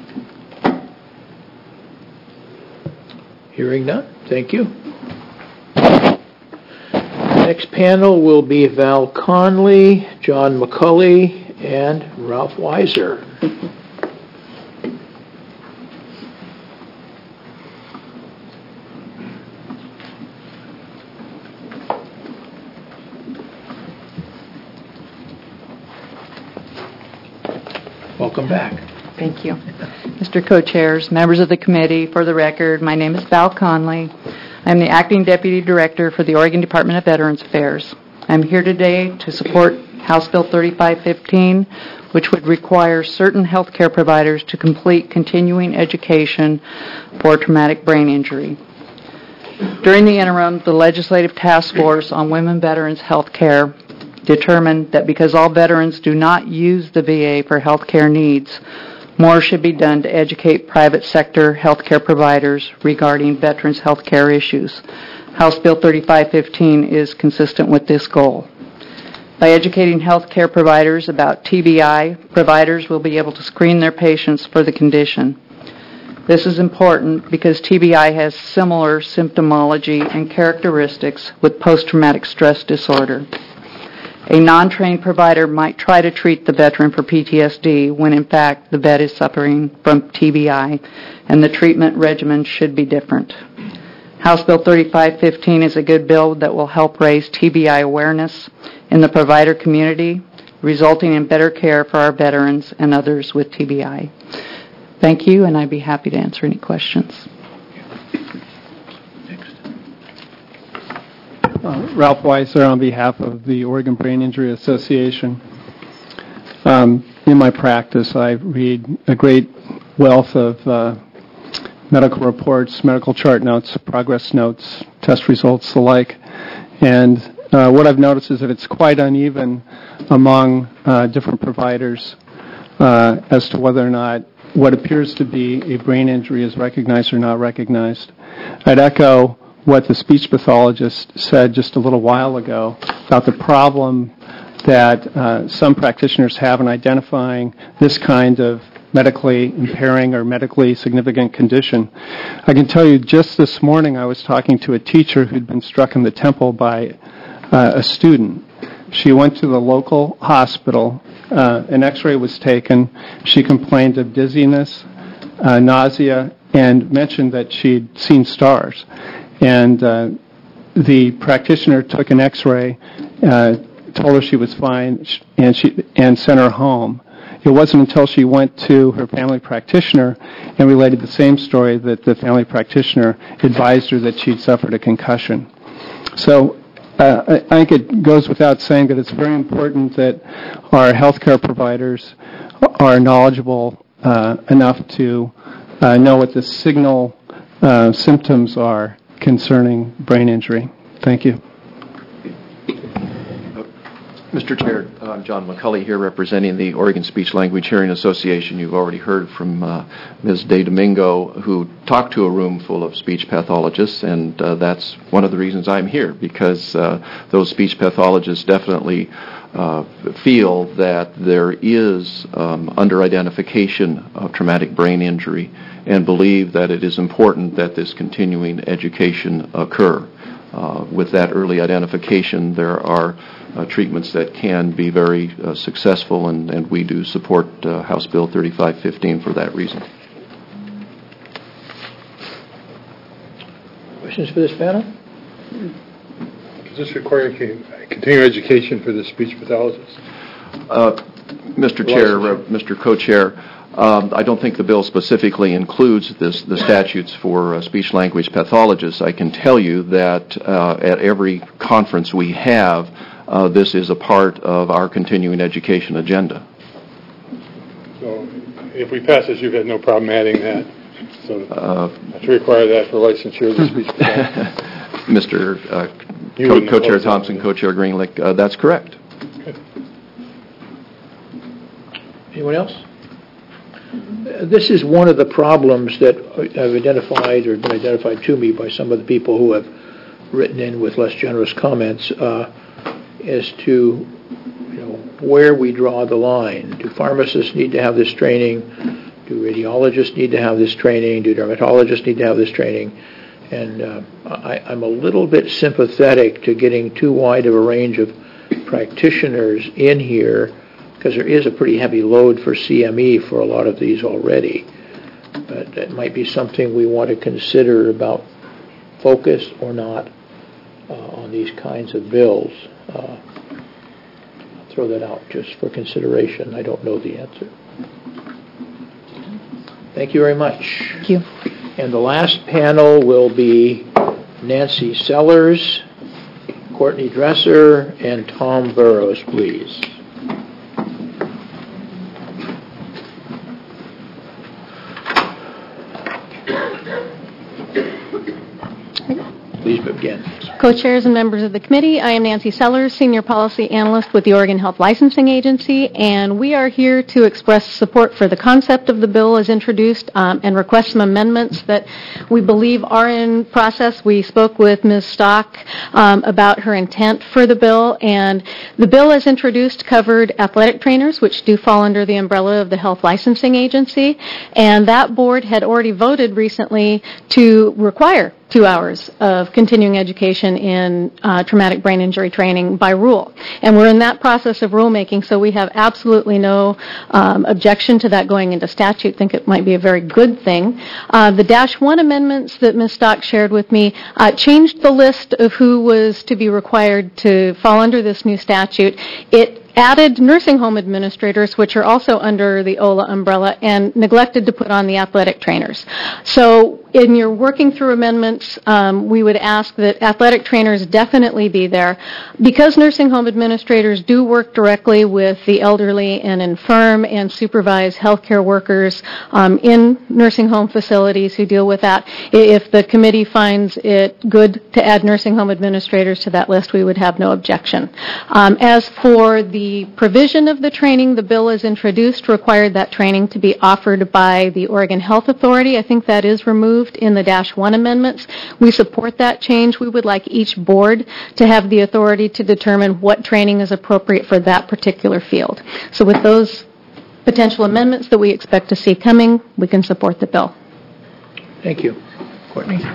Hearing none. Thank you. Next panel will be Val Conley, John McCulley, and Ralph Weiser. Welcome back. Thank you. Mister Co-Chairs, members of the committee, for the record, my name is Val Conley. I'm the Acting Deputy Director for the Oregon Department of Veterans Affairs. I'm here today to support House Bill thirty-five fifteen, which would require certain health care providers to complete continuing education for traumatic brain injury. During the interim, the Legislative Task Force on Women Veterans Health Care determined that because all veterans do not use the V A for health care needs, more should be done to educate private sector health care providers regarding veterans' health care issues. House Bill thirty-five fifteen is consistent with this goal. By educating health care providers about T B I, providers will be able to screen their patients for the condition. This is important because T B I has similar symptomology and characteristics with post-traumatic stress disorder. A non-trained provider might try to treat the veteran for P T S D when in fact the vet is suffering from T B I, and the treatment regimen should be different. House Bill thirty-five fifteen is a good bill that will help raise T B I awareness in the provider community, resulting in better care for our veterans and others with T B I. Thank you, and I'd be happy to answer any questions. Uh, Ralph Weiser on behalf of the Oregon Brain Injury Association. Um, in my practice, I read a great wealth of uh, medical reports, medical chart notes, progress notes, test results, the like. And uh, what I've noticed is that it's quite uneven among uh, different providers uh, as to whether or not what appears to be a brain injury is recognized or not recognized. I'd echo what the speech pathologist said just a little while ago about the problem that uh, some practitioners have in identifying this kind of medically impairing or medically significant condition. I can tell you just this morning I was talking to a teacher who'd been struck in the temple by uh, a student. She went to the local hospital. Uh, an x-ray was taken. She complained of dizziness, uh, nausea, and mentioned that she'd seen stars. And uh, the practitioner took an x-ray, uh, told her she was fine, and she and sent her home. It wasn't until she went to her family practitioner and related the same story that the family practitioner advised her that she'd suffered a concussion. So uh, I think it goes without saying that it's very important that our healthcare providers are knowledgeable uh, enough to uh, know what the signal uh, symptoms are concerning brain injury. Thank you. Mister Chair, I'm John McCulley here representing the Oregon Speech Language Hearing Association. You've already heard from uh, Miz Day Domingo, who talked to a room full of speech pathologists, and uh, that's one of the reasons I'm here, because uh, those speech pathologists definitely uh, feel that there is um, under-identification of traumatic brain injury and believe that it is important that this continuing education occur. uh, with that early identification, there are uh, treatments that can be very uh, successful, and, and we do support uh, House Bill thirty-five fifteen for that reason. Questions for this panel? Does this require continuing education for the speech pathologists? Uh, Mister Chair, uh, Mister Co-Chair, um, I don't think the bill specifically includes this, the statutes for uh, speech-language pathologists. I can tell you that uh, at every conference we have, uh, this is a part of our continuing education agenda. So if we pass this, you've had no problem adding that. So uh, to require that for licensure of the speech pathologist. Mister Uh, Co- Co-Chair Thompson, Co-Chair Greenlick, uh, that's correct. Okay. Anyone else? Uh, This is one of the problems that I've identified or been identified to me by some of the people who have written in with less generous comments uh, as to, you know, where we draw the line. Do pharmacists need to have this training? Do radiologists need to have this training? Do dermatologists need to have this training? And uh, I, I'm a little bit sympathetic to getting too wide of a range of practitioners in here, because there is a pretty heavy load for C M E for a lot of these already. But that might be something we want to consider about focus or not uh, on these kinds of bills. Uh, I'll throw that out just for consideration. I don't know the answer. Thank you very much. Thank you. And the last panel will be Nancy Sellers, Courtney Dresser, and Tom Burrows, please. Please begin. Co-chairs and members of the committee, I am Nancy Sellers, Senior Policy Analyst with the Oregon Health Licensing Agency, and we are here to express support for the concept of the bill as introduced um, and request some amendments that we believe are in process. We spoke with Miz Stock um, about her intent for the bill, and the bill as introduced covered athletic trainers, which do fall under the umbrella of the Health Licensing Agency, and that board had already voted recently to require two hours of continuing education in uh, traumatic brain injury training by rule. And we're in that process of rulemaking, so we have absolutely no um, objection to that going into statute. I think it might be a very good thing. Uh, the Dash one amendments that Miz Stock shared with me uh, changed the list of who was to be required to fall under this new statute. It added nursing home administrators, which are also under the O L A umbrella, and neglected to put on the athletic trainers. So in your working through amendments, um, we would ask that athletic trainers definitely be there. Because nursing home administrators do work directly with the elderly and infirm and supervise healthcare workers um, in nursing home facilities who deal with that, if the committee finds it good to add nursing home administrators to that list, we would have no objection. Um, as for the The provision of the training, the bill as introduced required that training to be offered by the Oregon Health Authority. I think that is removed in the Dash one amendments. We support that change. We would like each board to have the authority to determine what training is appropriate for that particular field. So with those potential amendments that we expect to see coming, we can support the bill. Thank you. Courtney.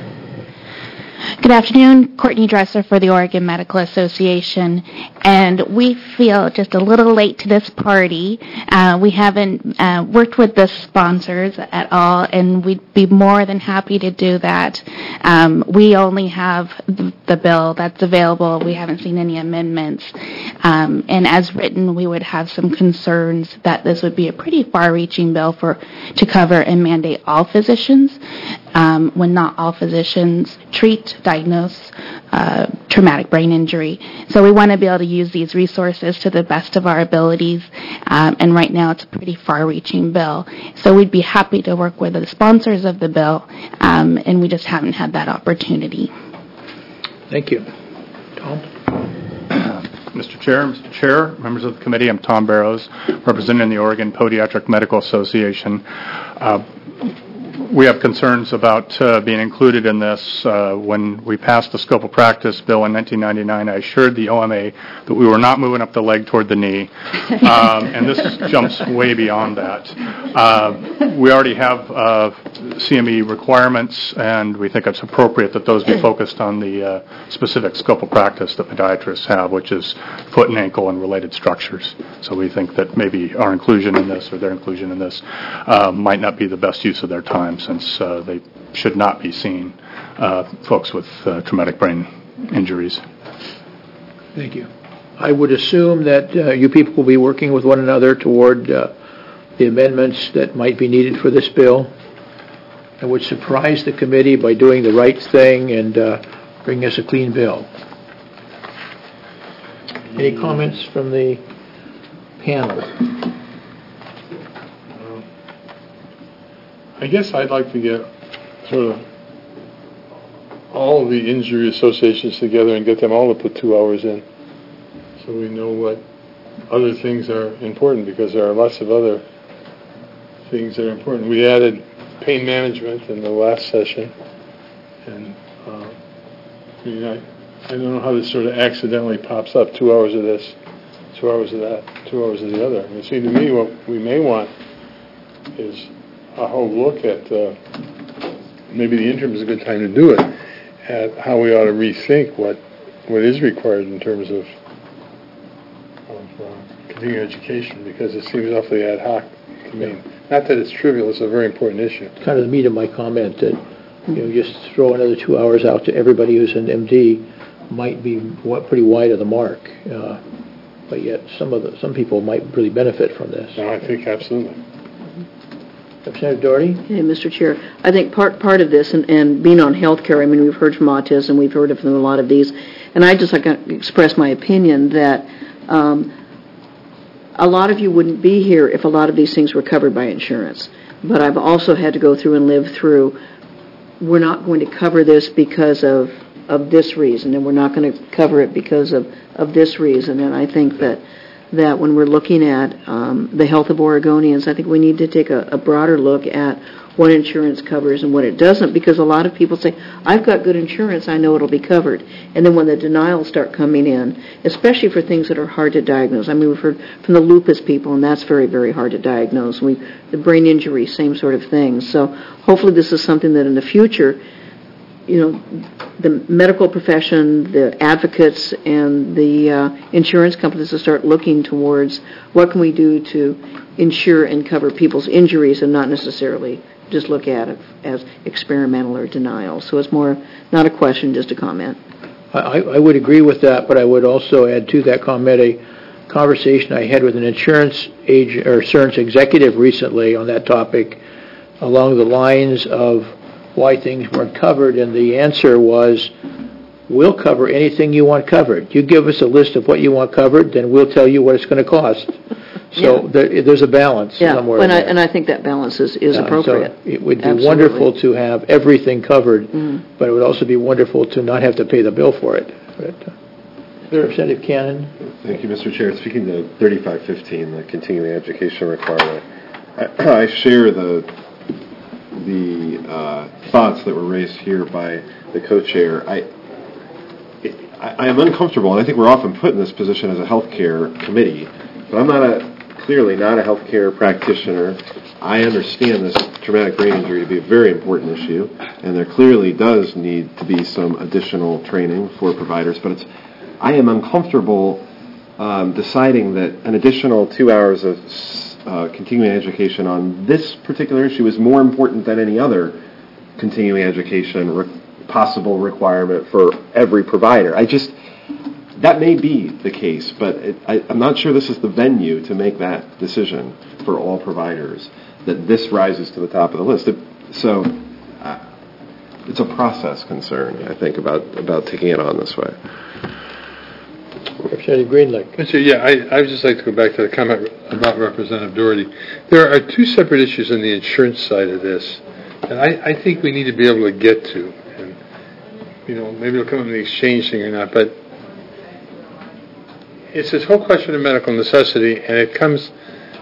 Good afternoon, Courtney Dresser for the Oregon Medical Association, and we feel just a little late to this party. Uh, we haven't uh, worked with the sponsors at all, and we'd be more than happy to do that. Um, we only have the, the bill that's available. We haven't seen any amendments, um, and as written, we would have some concerns that this would be a pretty far-reaching bill for to cover and mandate all physicians, um, when not all physicians treat, diagnose uh, traumatic brain injury. So we want to be able to use these resources to the best of our abilities, um, and right now it's a pretty far-reaching bill. So we'd be happy to work with the sponsors of the bill, um, and we just haven't had that opportunity. Thank you. Tom? Mister Chair, Mister Chair, members of the committee, I'm Tom Barrows, representing the Oregon Podiatric Medical Association. Uh, we have concerns about uh, being included in this. Uh, when we passed the scope of practice bill in nineteen ninety-nine, I assured the O M A that we were not moving up the leg toward the knee, um, and this jumps way beyond that. Uh, we already have uh, C M E requirements, and we think it's appropriate that those be focused on the uh, specific scope of practice that podiatrists have, which is foot and ankle and related structures. So we think that maybe our inclusion in this or their inclusion in this uh, might not be the best use of their time, since uh, they should not be seeing uh, folks with uh, traumatic brain injuries. Thank you. I would assume that uh, you people will be working with one another toward uh, the amendments that might be needed for this bill. I would surprise the committee by doing the right thing and uh, bring us a clean bill. Any comments from the panel? I guess I'd like to get sort of all of the injury associations together and get them all to put two hours in, so we know what other things are important, because there are lots of other things that are important. We added pain management in the last session, and uh, I mean, I, I don't know how this sort of accidentally pops up, two hours of this, two hours of that, two hours of the other. It seems to me what we may want is a whole look at, uh, maybe the interim is a good time to do it, at how we ought to rethink what what is required in terms of, of uh, continuing education, because it seems awfully ad hoc to me. Not that it's trivial, it's a very important issue. Kind of the meat of my comment that, you know, just throw another two hours out to everybody who's an M D might be what, pretty wide of the mark, uh, but yet some of the some people might really benefit from this. No, I think absolutely. Representative Doherty? Hey, Mister Chair, I think part part of this, and, and being on health care, I mean, we've heard from autism, we've heard from a lot of these, and I just like to express my opinion that um, a lot of you wouldn't be here if a lot of these things were covered by insurance. But I've also had to go through and live through, we're not going to cover this because of, of this reason, and we're not going to cover it because of, of this reason, and I think that that when we're looking at um, the health of Oregonians, I think we need to take a, a broader look at what insurance covers and what it doesn't, because a lot of people say, I've got good insurance, I know it'll be covered. And then when the denials start coming in, especially for things that are hard to diagnose. I mean, we've heard from the lupus people, and that's very, very hard to diagnose. We, the brain injury, same sort of thing. So hopefully this is something that in the future, you know, the medical profession, the advocates, and the uh, insurance companies will start looking towards what can we do to insure and cover people's injuries, and not necessarily just look at it as experimental or denial. So it's more not a question, just a comment. I, I would agree with that, but I would also add to that comment a conversation I had with an insurance agent or insurance executive recently on that topic, along the lines of why things weren't covered, and the answer was, we'll cover anything you want covered. You give us a list of what you want covered, then we'll tell you what it's going to cost. So Yeah. there, there's a balance Yeah, somewhere and I, there. and I think that balance is, is Uh, appropriate. So it would be Absolutely. wonderful to have everything covered, Mhm. but it would also be wonderful to not have to pay the bill for it. But, uh, Representative Cannon? Thank you, Mister Chair. Speaking to thirty-five fifteen, the continuing education requirement, I, I share the the uh, thoughts that were raised here by the co-chair. I, it, I I am uncomfortable, and I think we're often put in this position as a healthcare committee, but I'm not a clearly not a healthcare practitioner. I understand this traumatic brain injury to be a very important issue, and there clearly does need to be some additional training for providers, but it's I am uncomfortable um, deciding that an additional two hours of uh, continuing education on this particular issue is more important than any other continuing education re- possible requirement for every provider. I just, that may be the case, but it, I, I'm not sure this is the venue to make that decision for all providers, that this rises to the top of the list. It, so uh, it's a process concern, I think, about, about taking it on this way. Representative Greenlick. Mister Yeah, I, I would just like to go back to the comment about Representative Doherty. There are two separate issues on the insurance side of this, and I, I think we need to be able to get to. And, you know, maybe it'll come up in the exchange thing or not, but it's this whole question of medical necessity, and it comes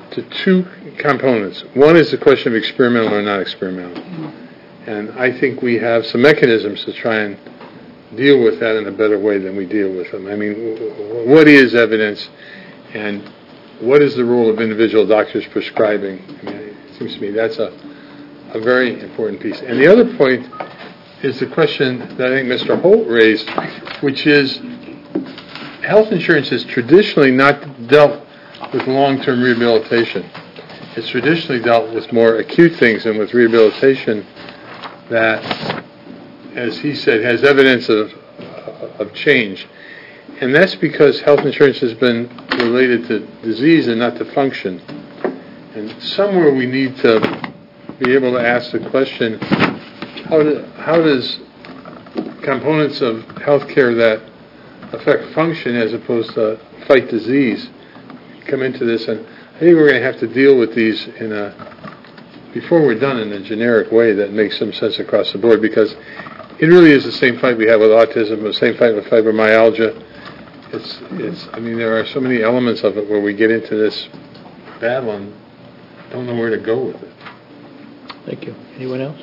to two components. One is the question of experimental or not experimental. And I think we have some mechanisms to try and deal with that in a better way than we deal with them. I mean, what is evidence and what is the role of individual doctors prescribing? I mean, it seems to me that's a, a very important piece. And the other point is the question that I think Mister Holt raised, which is health insurance has traditionally not dealt with long-term rehabilitation. It's traditionally dealt with more acute things, and with rehabilitation that, as he said, has evidence of of change. And that's because health insurance has been related to disease and not to function. And somewhere we need to be able to ask the question, how, do, how does components of healthcare that affect function as opposed to fight disease come into this? And I think we're going to have to deal with these in a, before we're done, in a generic way that makes some sense across the board, because it really is the same fight we have with autism, the same fight with fibromyalgia. It's, it's, I mean, there are so many elements of it where we get into this battle and don't know where to go with it. Thank you. Anyone else?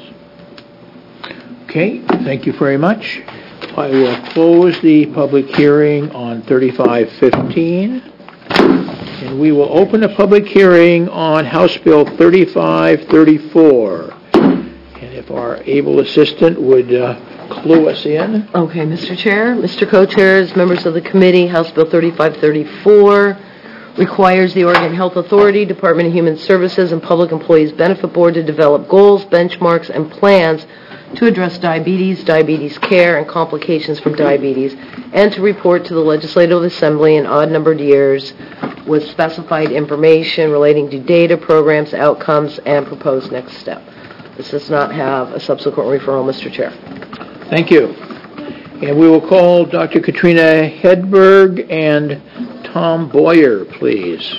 Okay, thank you very much. I will close the public hearing on thirty-five fifteen, and we will open a public hearing on House Bill thirty-five thirty-four. And if our able assistant would uh, clue us in. Okay, Mister Chair, Mister Co-Chairs, members of the committee, House Bill thirty-five thirty-four requires the Oregon Health Authority, Department of Human Services, and Public Employees Benefit Board to develop goals, benchmarks, and plans to address diabetes, diabetes care, and complications from diabetes, and to report to the Legislative Assembly in odd-numbered years with specified information relating to data, programs, outcomes, and proposed next step. This does not have a subsequent referral, Mister Chair. Thank you. And we will call Doctor Katrina Hedberg and Tom Boyer, please.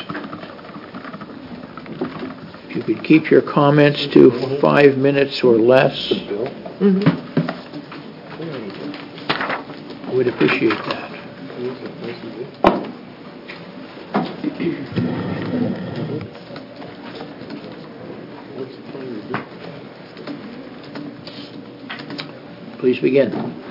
If you could keep your comments to five minutes or less, mm-hmm. I would appreciate that. Please begin.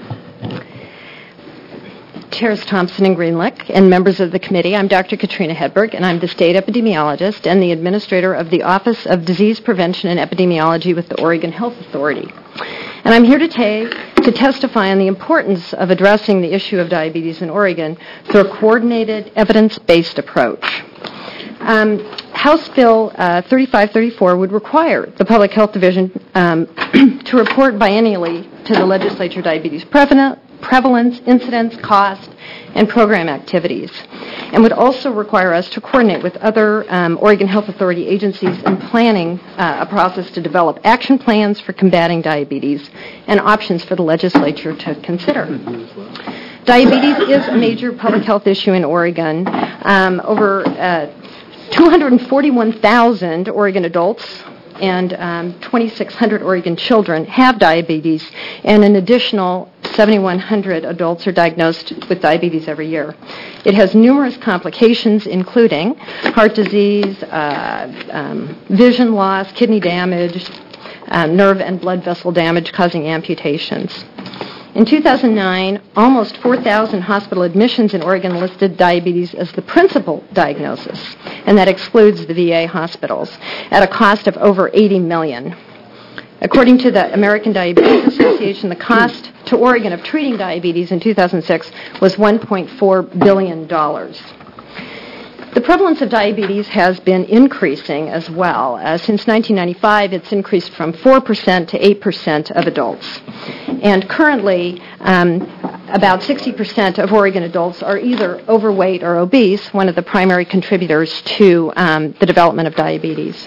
Chairs Thompson and Greenlick and members of the committee, I'm Doctor Katrina Hedberg, and I'm the state epidemiologist and the administrator of the Office of Disease Prevention and Epidemiology with the Oregon Health Authority. And I'm here today to testify on the importance of addressing the issue of diabetes in Oregon through a coordinated, evidence-based approach. Um, House Bill uh, thirty-five thirty-four would require the Public Health Division um, to report biennially to the legislature diabetes prevalence, prevalence, incidence, cost, and program activities, and would also require us to coordinate with other um, Oregon Health Authority agencies in planning uh, a process to develop action plans for combating diabetes and options for the legislature to consider. Diabetes is a major public health issue in Oregon. Um, over uh, two hundred forty-one thousand Oregon adults and um, twenty-six hundred Oregon children have diabetes, and an additional seventy-one hundred adults are diagnosed with diabetes every year. It has numerous complications, including heart disease, uh, um, vision loss, kidney damage, uh, nerve and blood vessel damage causing amputations. In two thousand nine, almost four thousand hospital admissions in Oregon listed diabetes as the principal diagnosis, and that excludes the V A hospitals, at a cost of over eighty million dollars. According to the American Diabetes Association, the cost to Oregon of treating diabetes in two thousand six was one point four billion dollars. The prevalence of diabetes has been increasing as well. Uh, since nineteen ninety-five, it's increased from four percent to eight percent of adults. And currently, um, about sixty percent of Oregon adults are either overweight or obese, one of the primary contributors to um, the development of diabetes.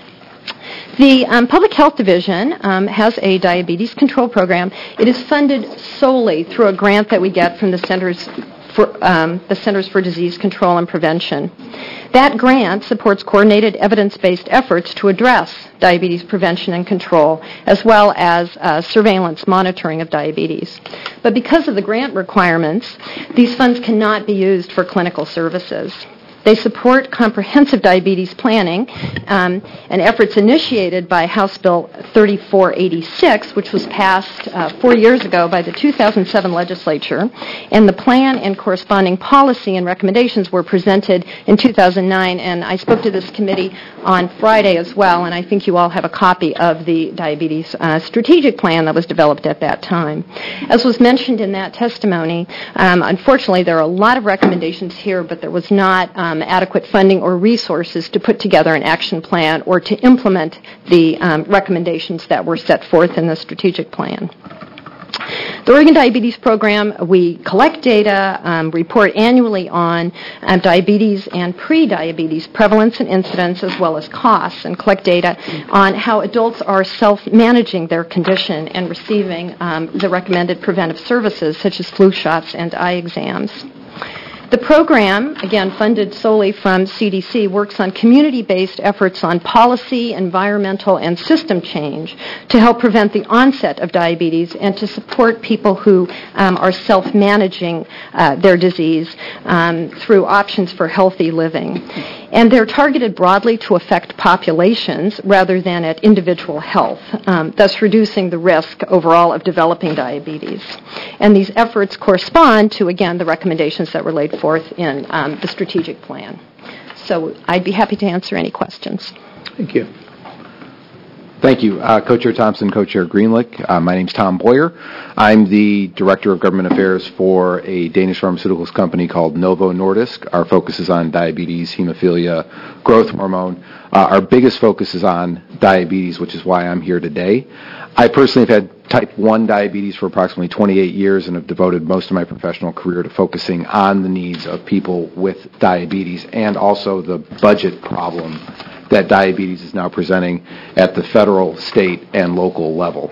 The um, Public Health Division um, has a diabetes control program. It is funded solely through a grant that we get from the Centers for um, the Centers for Disease Control and Prevention. That grant supports coordinated evidence-based efforts to address diabetes prevention and control, as well as uh, surveillance monitoring of diabetes. But because of the grant requirements, these funds cannot be used for clinical services. They support comprehensive diabetes planning um, and efforts initiated by House Bill thirty-four eighty-six, which was passed uh, four years ago by the two thousand seven legislature, and the plan and corresponding policy and recommendations were presented in two thousand nine, and I spoke to this committee on Friday as well, and I think you all have a copy of the diabetes uh, strategic plan that was developed at that time. As was mentioned in that testimony, um, unfortunately there are a lot of recommendations here, but there was not um, adequate funding or resources to put together an action plan or to implement the um, recommendations that were set forth in the strategic plan. The Oregon Diabetes Program, we collect data, um, report annually on um, diabetes and pre-diabetes prevalence and incidence as well as costs, and collect data on how adults are self-managing their condition and receiving um, the recommended preventive services such as flu shots and eye exams. The program, again funded solely from C D C, works on community-based efforts on policy, environmental, and system change to help prevent the onset of diabetes and to support people who um, are self-managing uh, their disease um, through options for healthy living. And they're targeted broadly to affect populations rather than at individual health, um, thus reducing the risk overall of developing diabetes. And these efforts correspond to, again, the recommendations that were laid forth in um, the strategic plan. So I'd be happy to answer any questions. Thank you. Thank you. Uh, Co-Chair Thompson, Co-Chair Greenlick. Uh, my name's Tom Boyer. I'm the Director of Government Affairs for a Danish pharmaceuticals company called Novo Nordisk. Our focus is on diabetes, hemophilia, growth hormone. Uh, our biggest focus is on diabetes, which is why I'm here today. I personally have had type one diabetes for approximately twenty-eight years and have devoted most of my professional career to focusing on the needs of people with diabetes and also the budget problem that diabetes is now presenting at the federal, state, and local level.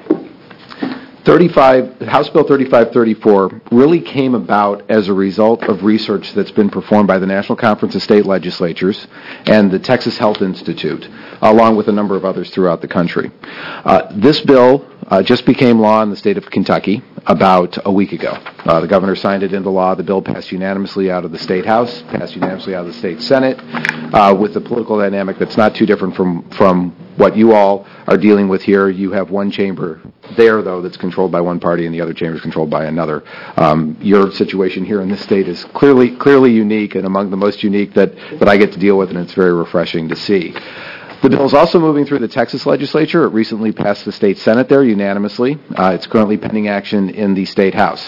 thirty-five, House Bill thirty-five thirty-four really came about as a result of research that's been performed by the National Conference of State Legislatures and the Texas Health Institute, along with a number of others throughout the country. Uh, this bill uh, just became law in the state of Kentucky about a week ago. Uh, the governor signed it into law. The bill passed unanimously out of the state House, passed unanimously out of the state Senate, uh, with a political dynamic that's not too different from, from what you all are dealing with here. You have one chamber there, though, that's controlled by one party, and the other chamber is controlled by another. Um, your situation here in this state is clearly clearly unique and among the most unique that, that I get to deal with, and it's very refreshing to see. The bill is also moving through the Texas legislature. It recently passed the state Senate there unanimously. Uh, it's currently pending action in the state House.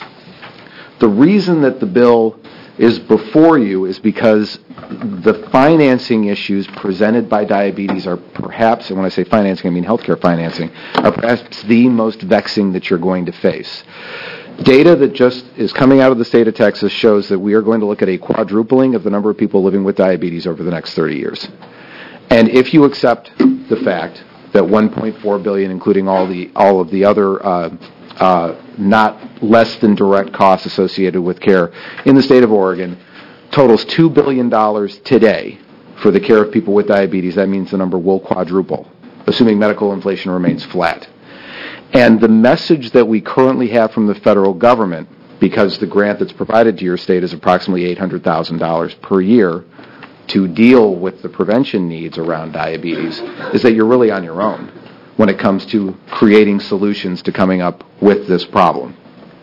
The reason that the bill is before you is because the financing issues presented by diabetes are perhaps, and when I say financing, I mean healthcare financing, are perhaps the most vexing that you're going to face. Data that just is coming out of the state of Texas shows that we are going to look at a quadrupling of the number of people living with diabetes over the next thirty years. And if you accept the fact that one point four billion dollars, including all the all of the other uh, uh, not less than direct costs associated with care in the state of Oregon, totals two billion dollars today for the care of people with diabetes, that means the number will quadruple, assuming medical inflation remains flat. And the message that we currently have from the federal government, because the grant that's provided to your state is approximately eight hundred thousand dollars per year to deal with the prevention needs around diabetes, is that you're really on your own when it comes to creating solutions to coming up with this problem.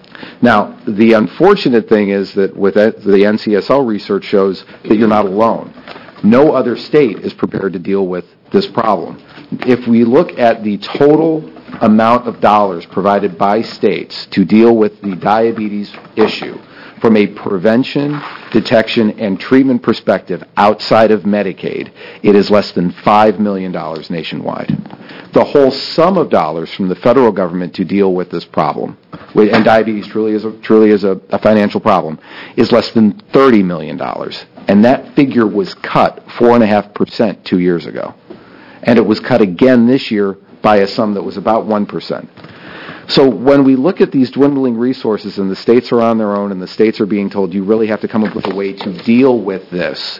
Now, the unfortunate thing is that with the N C S L research shows that you're not alone. No other state is prepared to deal with this problem. If we look at the total amount of dollars provided by states to deal with the diabetes issue, from a prevention, detection, and treatment perspective outside of Medicaid, it is less than five million dollars nationwide. The whole sum of dollars from the federal government to deal with this problem, and diabetes truly is a, truly is a, a financial problem, is less than thirty million dollars. And that figure was cut four point five percent two years ago. And it was cut again this year by a sum that was about one percent. So when we look at these dwindling resources and the states are on their own and the states are being told you really have to come up with a way to deal with this,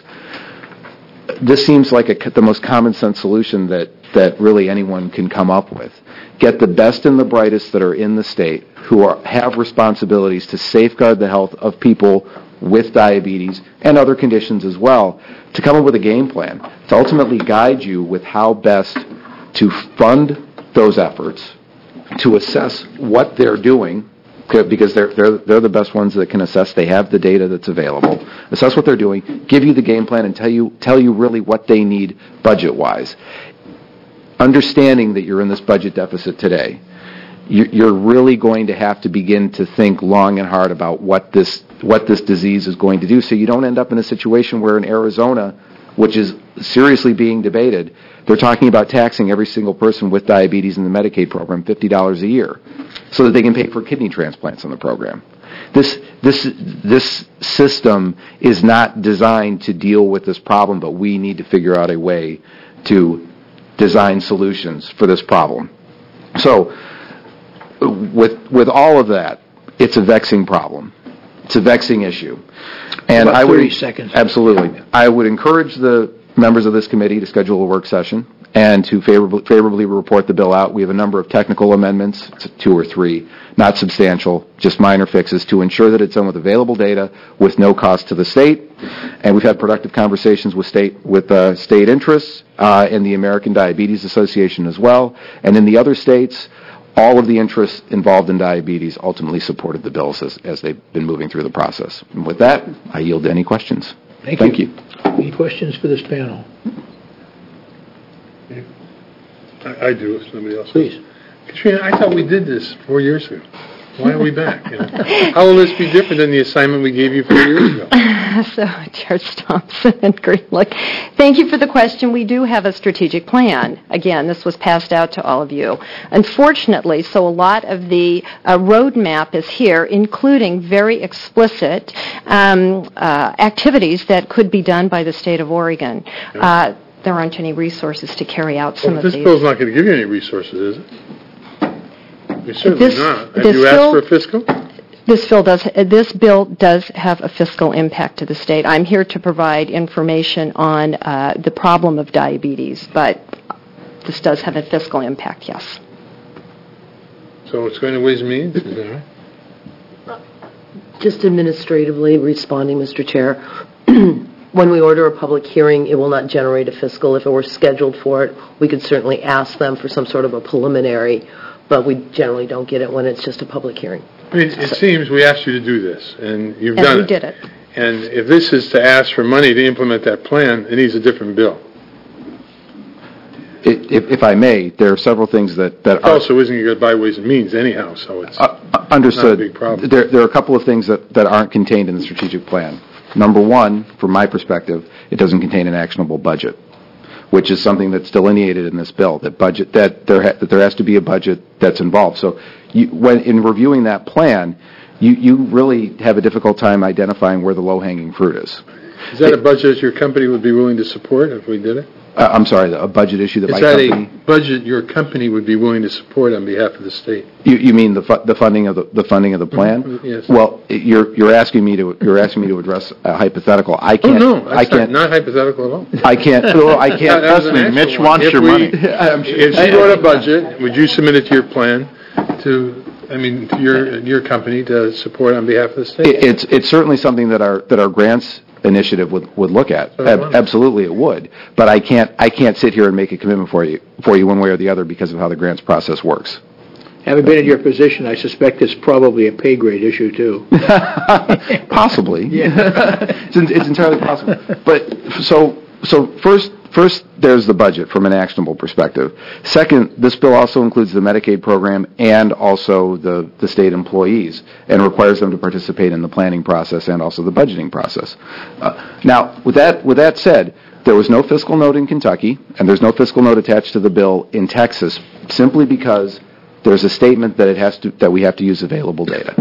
this seems like a, the most common sense solution that, that really anyone can come up with. Get the best and the brightest that are in the state who are, have responsibilities to safeguard the health of people with diabetes and other conditions as well, to come up with a game plan, to ultimately guide you with how best to fund those efforts, to assess what they're doing, because they're, they're, they're the best ones that can assess. They have the data that's available. Assess what they're doing, give you the game plan, and tell you, tell you really what they need budget-wise. Understanding that you're in this budget deficit today, you're really going to have to begin to think long and hard about what this what this disease is going to do, so you don't end up in a situation where in Arizona, which is seriously being debated, they're talking about taxing every single person with diabetes in the Medicaid program fifty dollars a year so that they can pay for kidney transplants on the program. This this this system is not designed to deal with this problem, but we need to figure out a way to design solutions for this problem. So with with all of that, it's a vexing problem. It's a vexing issue. And About I would thirty seconds. Absolutely. I would encourage the members of this committee to schedule a work session and to favorably, favorably report the bill out. We have a number of technical amendments, two or three, not substantial, just minor fixes, to ensure that it's done with available data with no cost to the state. And we've had productive conversations with state with uh, state interests uh, and the American Diabetes Association as well. And in the other states, all of the interests involved in diabetes ultimately supported the bills as, as they've been moving through the process. And with that, I yield to any questions. Thank, Thank you. you. Any questions for this panel? I, I do, if somebody else. Please. Katrina, I thought we did this four years ago. Why are we back? You know? How will this be different than the assignment we gave you four years ago? So, Chairs Thompson and Greenlick, thank you for the question. We do have a strategic plan. Again, this was passed out to all of you. Unfortunately, so a lot of the uh, roadmap is here, including very explicit um, uh, activities that could be done by the state of Oregon. Uh, there aren't any resources to carry out some well, of this these. This bill's not going to give you any resources, is it? It's certainly This- not. Have this you asked bill- for a fiscal? This bill does this bill does have a fiscal impact to the state. I'm here to provide information on uh, the problem of diabetes, but this does have a fiscal impact, yes. So it's going to Ways and Means? Is that right? Just administratively responding, Mister Chair, when we order a public hearing, it will not generate a fiscal. If it were scheduled for it, we could certainly ask them for some sort of a preliminary, but we generally don't get it when it's just a public hearing. I mean, it seems we asked you to do this, and you've And done we it. did it. And if this is to ask for money to implement that plan, it needs a different bill. It, if, if I may, there are several things that, that It are... also isn't going to buy Ways and Means anyhow, so it's Uh, understood. not a big problem. There, there are a couple of things that, that aren't contained in the strategic plan. Number one, from my perspective, it doesn't contain an actionable budget, which is something that's delineated in this bill. That budget that there ha- that there has to be a budget that's involved. So, you, when in reviewing that plan, you, you really have a difficult time identifying where the low-hanging fruit is. Is that a budget your company would be willing to support if we did it? Uh, I'm sorry, a budget issue that Is my that company. a budget your company would be willing to support on behalf of the state? You, you mean the fu- the funding of the the funding of the plan? Mhm, yes. Well, you're you're asking me to you're asking me to address a hypothetical. I Oh, can't. no, I that's not, can't. not hypothetical at all. I can't. Well, I can't. That was an Trust me, actual Mitch one. wants If your we- money. If she wrote a budget, would you submit it to your plan to, I mean, to your your company to support on behalf of the state? It, it's it's certainly something that our that our grants initiative would, would look at. Oh, Ab- wonderful. absolutely, it would. But I can't I can't sit here and make a commitment for you for you one way or the other because of how the grants process works. Having been in your position, I suspect it's probably a pay grade issue, too. Possibly. Yeah. it's, it's entirely possible. But so so first first there's the budget from an actionable perspective. Second, this bill also includes the Medicaid program and also the, the state employees and requires them to participate in the planning process and also the budgeting process. Uh, now, with that with that said, there was no fiscal note in Kentucky and there's no fiscal note attached to the bill in Texas simply because there's a statement that it has to that we have to use available data.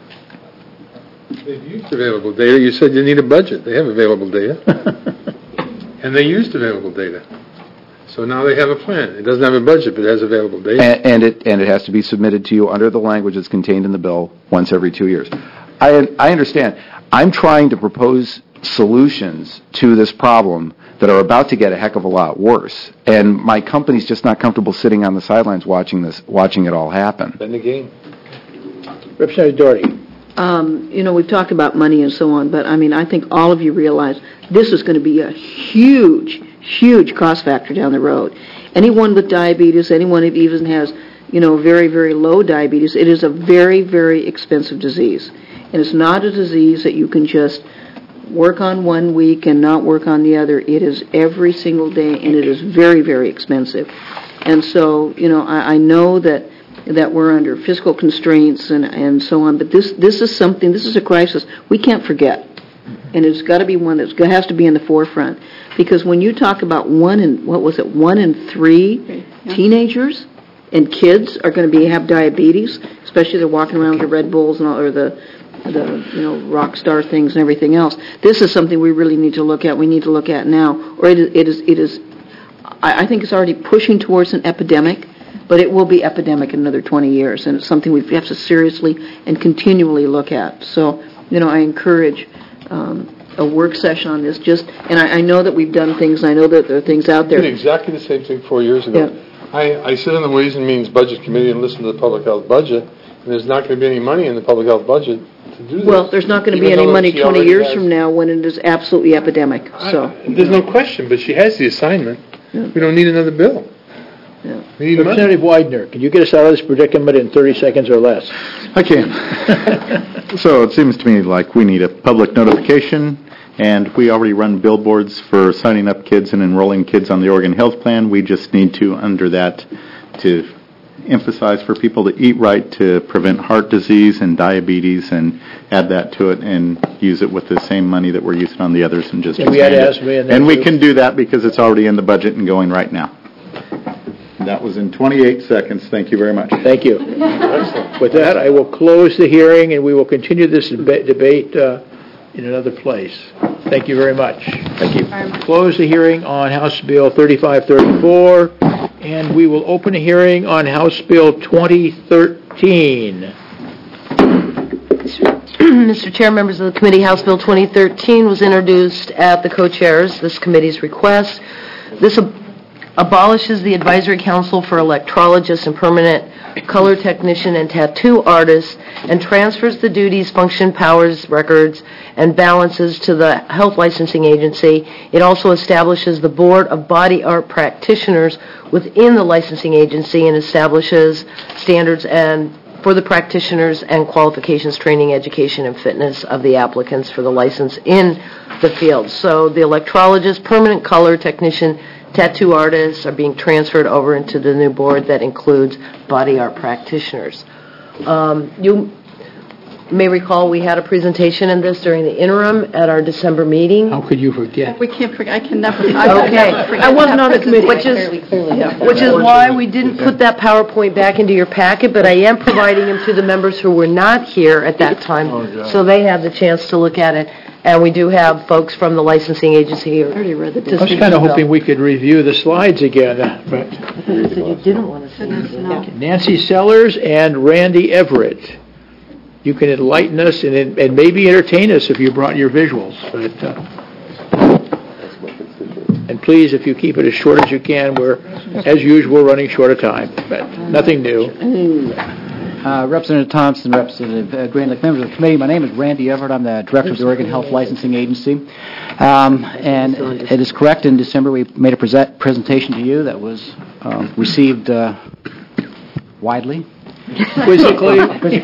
They've used available data. You said you need a budget. They have available data. And they used available data. So now they have a plan. It doesn't have a budget, but it has available data. And, and it and it has to be submitted to you under the language that's contained in the bill once every two years. I I understand. I'm trying to propose solutions to this problem that are about to get a heck of a lot worse, and my company's just not comfortable sitting on the sidelines watching this, watching it all happen. Then the game. Representative Doherty. um, you know, we've talked about money and so on, but I mean, I think all of you realize this is going to be a huge, huge cost factor down the road. Anyone with diabetes, anyone who even has, you know, very, very low diabetes, it is a very, very expensive disease. And it's not a disease that you can just work on one week and not work on the other. It is every single day, and it is very, very expensive. And so, you know, I, I know that that we're under fiscal constraints and, and so on, but this, this is something, this is a crisis we can't forget. And it's got to be one that has to be in the forefront. Because when you talk about one in, what was it, one in three yeah. teenagers and kids are going to be have diabetes, especially they're walking around with the Red Bulls and all, or the, the, you know, rock star things and everything else. This is something we really need to look at. We need to look at now. Or it is, it is, it is I, I think it's already pushing towards an epidemic, but it will be epidemic in another twenty years, and it's something we have to seriously and continually look at. So, you know, I encourage um, a work session on this. Just, and I, I know that we've done things. I know that there are things out there. We did exactly the same thing four years ago. Yeah. I, I sit on the Ways and Means Budget Committee and listen to the public health budget, and there's not going to be any money in the public health budget to do this. Well, there's not going to be any money twenty years from now when it is absolutely epidemic. So I, there's no question, but she has the assignment. Yeah. We don't need another bill. Yeah. Representative Widener, can you get us out of this predicament in thirty seconds or less? I can. So it seems to me like we need a public notification, and we already run billboards for signing up kids and enrolling kids on the Oregon Health Plan. We just need to, under that, to emphasize for people to eat right, to prevent heart disease and diabetes, and add that to it and use it with the same money that we're using on the others and just and we had asthma in there And we too. can do that because it's already in the budget and going right now. That was in twenty-eight seconds. Thank you very much. Thank you. With that, I will close the hearing, and we will continue this deba- debate uh, in another place. Thank you very much. Thank you. Close the hearing on House Bill thirty-five thirty-four, and we will open a hearing on House Bill twenty thirteen. Mister Chair, members of the committee, House Bill twenty thirteen was introduced at the co-chairs, this committee's request. This ab- abolishes the Advisory Council for Electrologists and Permanent Color Technician and Tattoo Artists and transfers the duties, function, powers, records, and balances to the Health Licensing Agency. It also establishes the Board of Body Art Practitioners within the licensing agency and establishes standards and for the practitioners and qualifications, training, education, and fitness of the applicants for the license in the field. So the electrologist, permanent color technician, tattoo artists are being transferred over into the new board that includes body art practitioners. Um, you may recall we had a presentation in this during the interim at our December meeting. How could you forget? We can't forget. I can never. I okay. I wasn't on the committee, which is which is why we didn't put that PowerPoint back into your packet, but I am providing them to the members who were not here at that time, oh, so they have the chance to look at it. And we do have folks from the licensing agency here. I already read the I was kind of hoping we could review the slides again, but I said you didn't want to see it. Nancy Sellers and Randy Everett. You can enlighten us and, and maybe entertain us if you brought your visuals. But, uh, and please, if you keep it as short as you can, we're, as usual, running short of time. But nothing new. Uh, Representative Thompson, Representative uh, Greenlick, members of the committee, my name is Randy Everett. I'm the director of the Oregon Health Licensing Agency. Um, and it is correct, in December we made a present presentation to you that was uh, received uh, widely. Quizzically.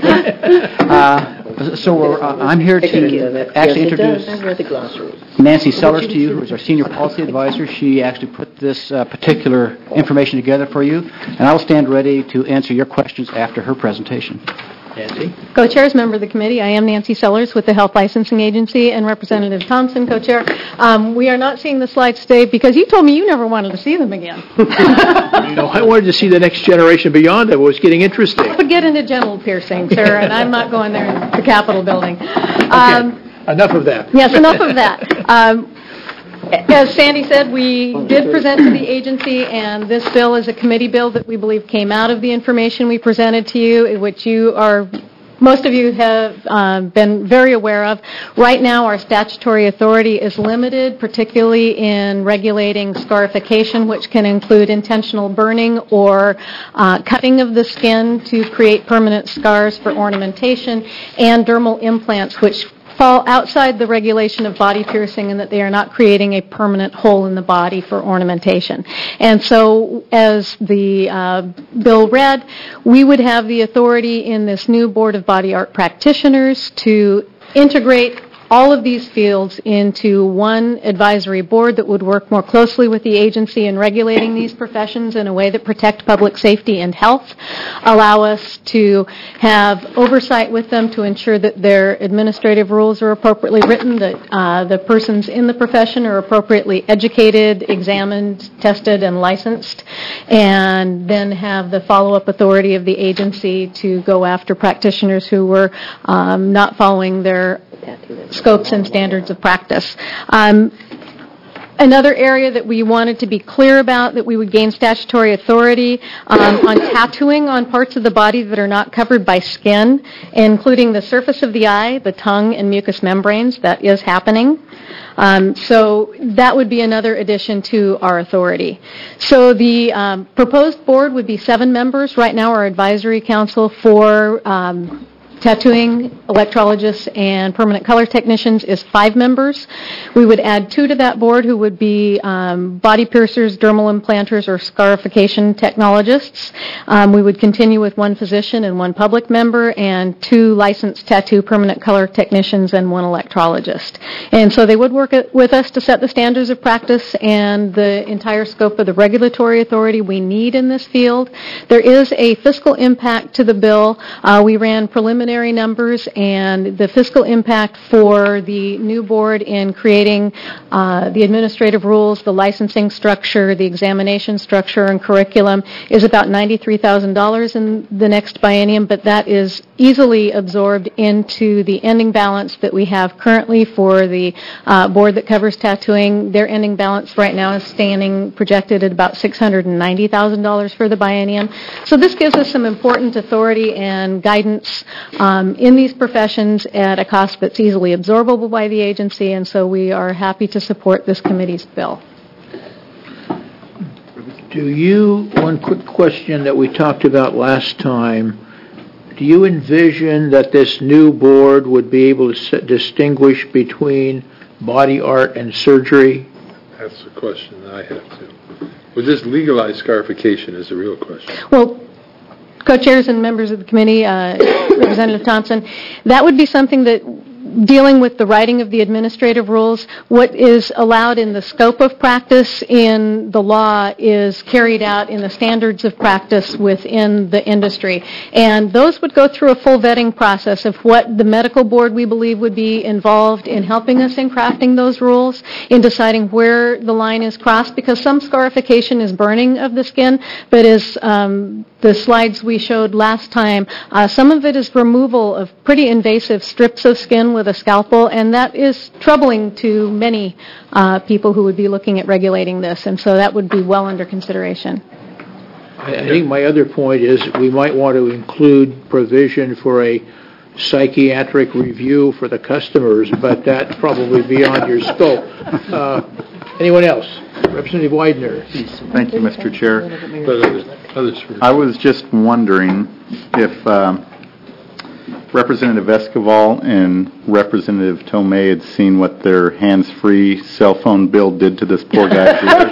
uh, so we're, uh, I'm here to actually introduce Nancy Sellers to you, who is our senior policy advisor. She actually put this uh, particular information together for you, and I will stand ready to answer your questions after her presentation. Nancy? Co-chairs, member of the committee, I am Nancy Sellers with the Health Licensing Agency, and Representative Thompson, co-chair. Um, we are not seeing the slides today because you told me you never wanted to see them again. You know, I wanted to see the next generation beyond it. It was getting interesting. I would get into genital piercing, sir, and I'm not going there in the Capitol building. Um, okay. Enough of that. Yes, enough of that. Um, As Sandy said, we did present to the agency, and this bill is a committee bill that we believe came out of the information we presented to you, which you are most of you have um, been very aware of, right now our statutory authority is limited, particularly in regulating scarification, which can include intentional burning or uh, cutting of the skin to create permanent scars for ornamentation, and dermal implants, which fall outside the regulation of body piercing in that they are not creating a permanent hole in the body for ornamentation. And so, as the uh, bill read, we would have the authority in this new Board of Body Art Practitioners to integrate all of these fields into one advisory board that would work more closely with the agency in regulating these professions in a way that protect public safety and health, allow us to have oversight with them to ensure that their administrative rules are appropriately written, that uh, the persons in the profession are appropriately educated, examined, tested, and licensed, and then have the follow-up authority of the agency to go after practitioners who were um, not following their scopes and standards of practice. Um, Another area that we wanted to be clear about, that we would gain statutory authority um, on tattooing on parts of the body that are not covered by skin, including the surface of the eye, the tongue, and mucous membranes. That is happening. Um, so that would be another addition to our authority. So the um, proposed board would be seven members. Right now our advisory council for um, tattooing, electrologists, and permanent color technicians is five members. We would add two to that board who would be um, body piercers, dermal implanters, or scarification technologists. Um, we would continue with one physician and one public member, and two licensed tattoo permanent color technicians and one electrologist. And so they would work with us to set the standards of practice and the entire scope of the regulatory authority we need in this field. There is a fiscal impact to the bill. Uh, we ran preliminary numbers, and the fiscal impact for the new board in creating uh, the administrative rules, the licensing structure, the examination structure, and curriculum is about ninety-three thousand dollars in the next biennium, but that is easily absorbed into the ending balance that we have currently for the uh, board that covers tattooing. Their ending balance right now is standing projected at about six hundred ninety thousand dollars for the biennium. So this gives us some important authority and guidance Um, in these professions at a cost that's easily absorbable by the agency, and so we are happy to support this committee's bill. Do you, one quick question that we talked about last time, do you envision that this new board would be able to s- distinguish between body art and surgery? That's the question that I have too. Would this legalize scarification is the real question. Well, co-chairs and members of the committee, uh, Representative Thompson, that would be something that, dealing with the writing of the administrative rules, what is allowed in the scope of practice in the law is carried out in the standards of practice within the industry. And those would go through a full vetting process of what the medical board, we believe, would be involved in helping us in crafting those rules, in deciding where the line is crossed, because some scarification is burning of the skin, but as um, the slides we showed last time, uh, some of it is removal of pretty invasive strips of skin with a scalpel, and that is troubling to many uh, people who would be looking at regulating this, and so that would be well under consideration. I I think my other point is we might want to include provision for a psychiatric review for the customers, but that's probably beyond your scope. Uh, anyone else? Representative Widener. Thank you, Mister Chair. I was just wondering if um, Representative Esquivel and Representative Tomei had seen what their hands-free cell phone bill did to this poor guy's ear.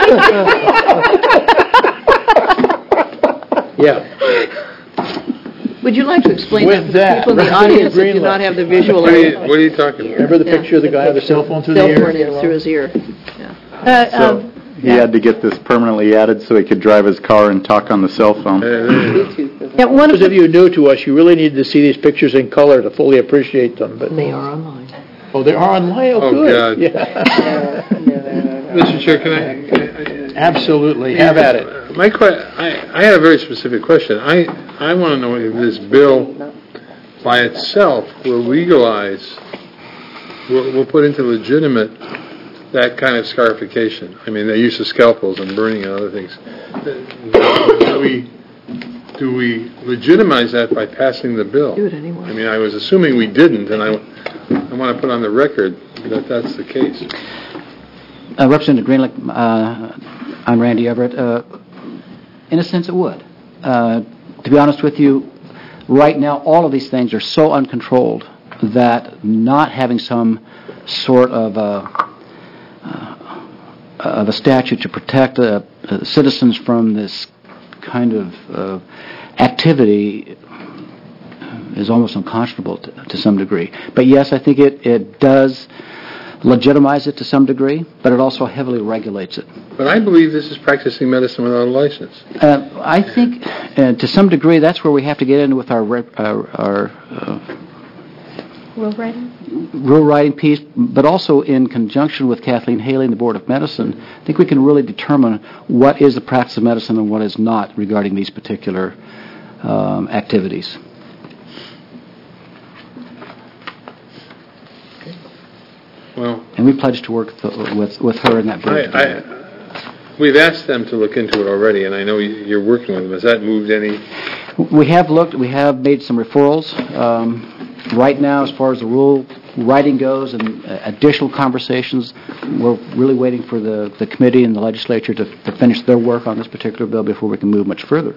Yeah. Would you like to explain With that to the people that, in the audience that do Greenland. not have the visual? What are you, what are you talking about? Remember the picture of the guy with the cell phone through the Cell ear? phone through his ear. Yeah. Uh, So um, he had to get this permanently added so he could drive his car and talk on the cell phone. yeah, one of Those of you new to us, you really need to see these pictures in color to fully appreciate them. But They are online. oh, they are online. Oh, Oh, good. God. Yeah. Mister Chair, can I? Can I Absolutely. Have at it. My que- I, I had a very specific question. I, I want to know if this bill by itself will legalize, will, will put into legitimate that kind of scarification. I mean, the use of scalpels and burning and other things. Do we, do we legitimize that by passing the bill? Do it anyway. I mean, I was assuming we didn't, and I, I want to put on the record that that's the case. Uh, Representative Greenlick, uh, I'm Randy Everett. Uh, in a sense, it would. Uh, to be honest with you, right now, all of these things are so uncontrolled that not having some sort of a, uh, of a statute to protect uh, uh, citizens from this kind of uh, activity is almost unconscionable to, to some degree. But yes, I think it, it does legitimize it to some degree, but it also heavily regulates it. But I believe this is practicing medicine without a license. Uh, I think uh, to some degree that's where we have to get in with our rep, our, our uh, Rule writing? rule writing piece, but also in conjunction with Kathleen Haley and the Board of Medicine. I think we can really determine what is the practice of medicine and what is not regarding these particular um, activities. Well, and we pledged to work th- with with her in that board. I, I, we've asked them to look into it already, and I know you're working with them. Has that moved any? We have looked. We have made some referrals. Um, right now, as far as the rule writing goes and uh, additional conversations, we're really waiting for the, the committee and the legislature to, to finish their work on this particular bill before we can move much further.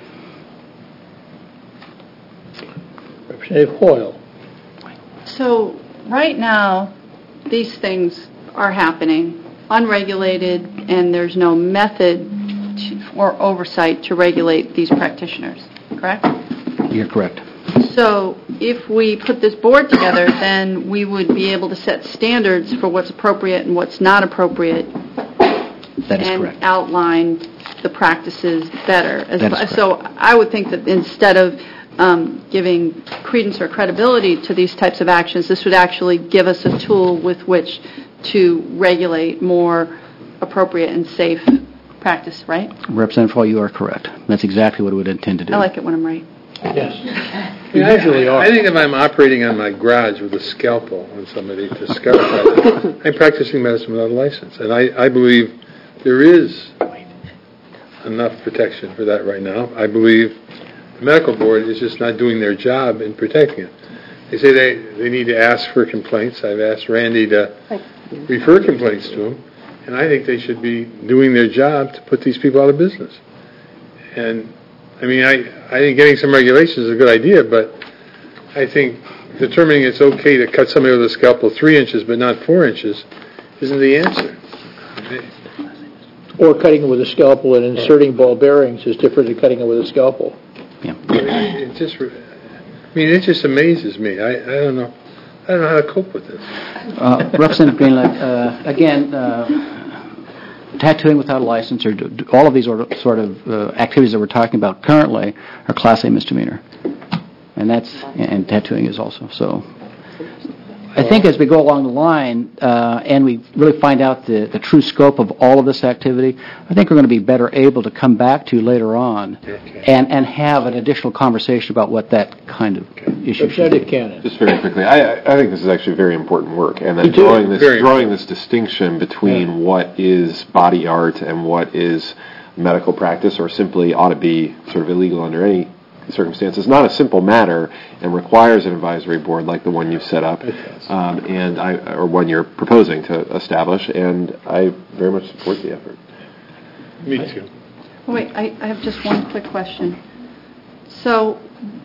Representative Hoyle. So right now, these things are happening unregulated, and there's no method to, or oversight to regulate these practitioners, correct? You're correct. So if we put this board together, then we would be able to set standards for what's appropriate and what's not appropriate. That is and correct. Outline the practices better. As That is correct. So I would think that instead of um, giving credence or credibility to these types of actions, this would actually give us a tool with which to regulate more appropriate and safe practice, right? Representative Hall, you are correct. That's exactly what we would intend to do. I like it when I'm right. Yes. You usually are. I think if I'm operating on my garage with a scalpel on somebody to scalpel, I'm practicing medicine without a license. And I, I believe there is enough protection for that right now. I believe the medical board is just not doing their job in protecting it. They say they, they need to ask for complaints. I've asked Randy to refer complaints to them. And I think they should be doing their job to put these people out of business. And I mean, I, I think getting some regulations is a good idea, but I think determining it's okay to cut somebody with a scalpel three inches but not four inches isn't the answer. Or cutting it with a scalpel and inserting ball bearings is different than cutting it with a scalpel. Yeah. It just, I mean, it just amazes me. I, I don't know. I don't know how to cope with this. Uh, Representative Greenlight, uh, again, uh, tattooing without a license, or d- all of these sort of, sort of uh, activities that we're talking about currently are Class A misdemeanor, and that's and tattooing is also. So, I think as we go along the line uh, and we really find out the, the true scope of all of this activity, I think we're going to be better able to come back to later on okay. and, and have an additional conversation about what that kind of okay. issue should be. Cannon. Just very quickly, I, I think this is actually very important work, and that You do. drawing this Very drawing this distinction between Yeah. what is body art and what is medical practice, or simply ought to be sort of illegal under any circumstances, not a simple matter, and requires an advisory board like the one you've set up, um, and I or one you're proposing to establish. And I very much support the effort. Me too. Oh, wait, I, I have just one quick question. So,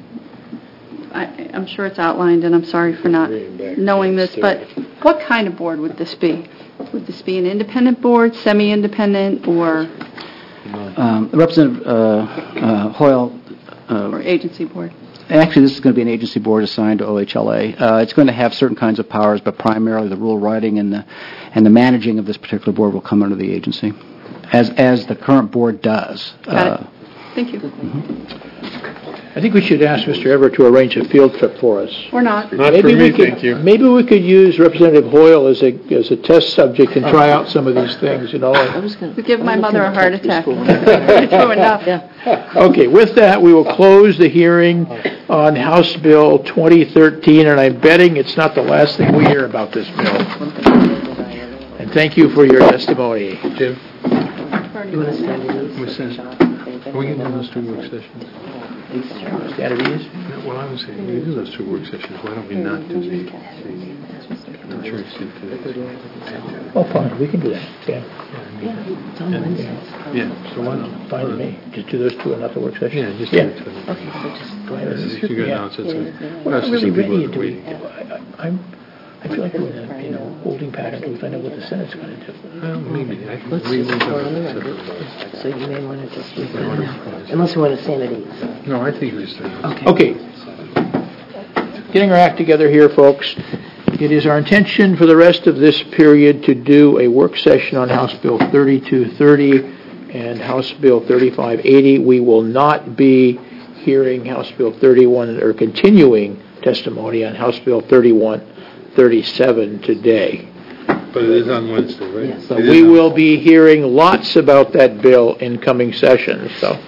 I, I'm sure it's outlined, and I'm sorry for not knowing this, but what kind of board would this be? Would this be an independent board, semi-independent, or Um, Representative uh, uh, Hoyle. Uh, or agency board? Actually, this is going to be an agency board assigned to O H L A. Uh, it's going to have certain kinds of powers, but primarily the rule writing and the and the managing of this particular board will come under the agency, as as the current board does. Got uh, it. Thank you. Mm-hmm. I think we should ask Mister Everett to arrange a field trip for us. Or not. Not maybe for me, we could, thank you. Maybe we could use Representative Hoyle as a as a test subject and try out some of these things, you know. We give my mother a heart attack. True enough. Okay, with that, we will close the hearing on House Bill twenty thirteen, and I'm betting it's not the last thing we hear about this bill. And thank you for your testimony. Jim? You want to stand in these? Are we going to do those two work sessions? Stand at ease. Well, I was saying, we do those two work sessions, why don't we not do the the insurance today? Oh, fine, we can do that, yeah. Yeah, it's on Wednesdays. Yeah, so why not? Fine with me. Just do those two and not the work session? Yeah, just Yeah. do it. Okay, so just go ahead. You can announce it. so- We're well, not that's really just people ready that to, are we, waiting. I, I- I'm, I feel like we're in a, you know, holding pattern until we find out what the Senate's going to do. Well, maybe. I think Let's we just will go on the have record, it. so you may want to just leave that out, unless you want to stand at ease. No, I think we should. Okay. Getting our act together here, folks. It is our intention for the rest of this period to do a work session on House Bill thirty-two thirty and House Bill thirty-five eighty. We will not be hearing House Bill thirty-one or continuing testimony on House Bill thirty-one thirty-seven today. But it is on Wednesday, right? But It is we on- will be hearing lots about that bill in coming sessions, so.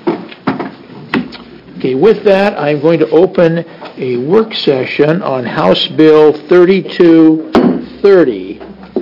Okay, with that, I'm going to open a work session on House Bill thirty-two thirty.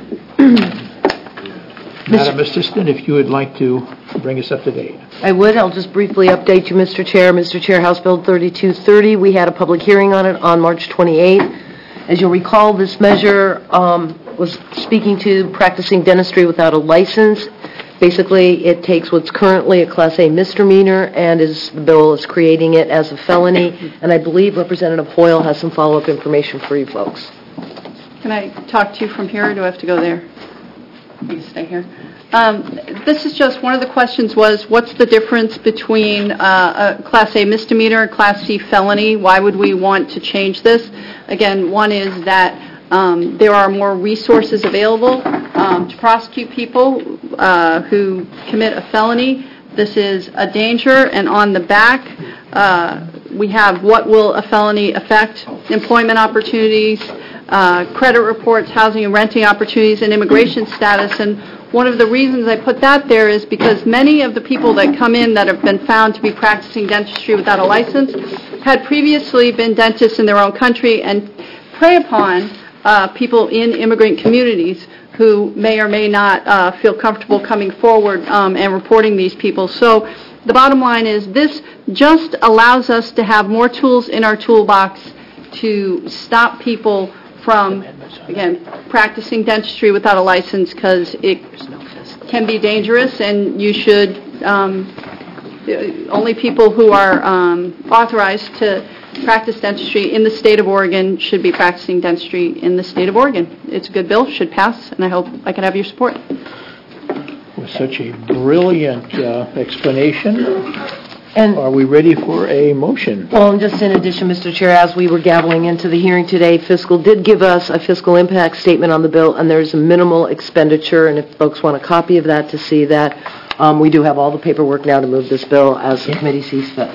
Madam Assistant, if you would like to bring us up to date. I would. I'll just briefly update you, Mister Chair. Mister Chair, House Bill thirty-two thirty, we had a public hearing on it on March twenty-eighth. As you'll recall, this measure um, was speaking to practicing dentistry without a license. Basically, it takes what's currently a Class A misdemeanor and is the bill is creating it as a felony. And I believe Representative Hoyle has some follow-up information for you folks. Can I talk to you from here, or do I have to go there? You can stay here. Um, This is just, one of the questions was, what's the difference between uh, a Class A misdemeanor and Class C felony? Why would we want to change this? Again, one is that um, there are more resources available um, to prosecute people uh, who commit a felony. This is a danger, and on the back, uh, we have what will a felony affect: employment opportunities, uh, credit reports, housing and renting opportunities, and immigration status. And one of the reasons I put that there is because many of the people that come in that have been found to be practicing dentistry without a license had previously been dentists in their own country and prey upon uh, people in immigrant communities who may or may not uh, feel comfortable coming forward um, and reporting these people. So the bottom line is this just allows us to have more tools in our toolbox to stop people from, again, practicing dentistry without a license, because it can be dangerous, and you should, um, only people who are um, authorized to practice dentistry in the state of Oregon should be practicing dentistry in the state of Oregon. It's a good bill, should pass, and I hope I can have your support. With such a brilliant uh, explanation, And are we ready for a motion? Well, and just in addition, Mister Chair, as we were gaveling into the hearing today, Fiscal did give us a fiscal impact statement on the bill, and there's a minimal expenditure, and if folks want a copy of that to see that, um, we do have all the paperwork now to move this bill as the committee sees fit.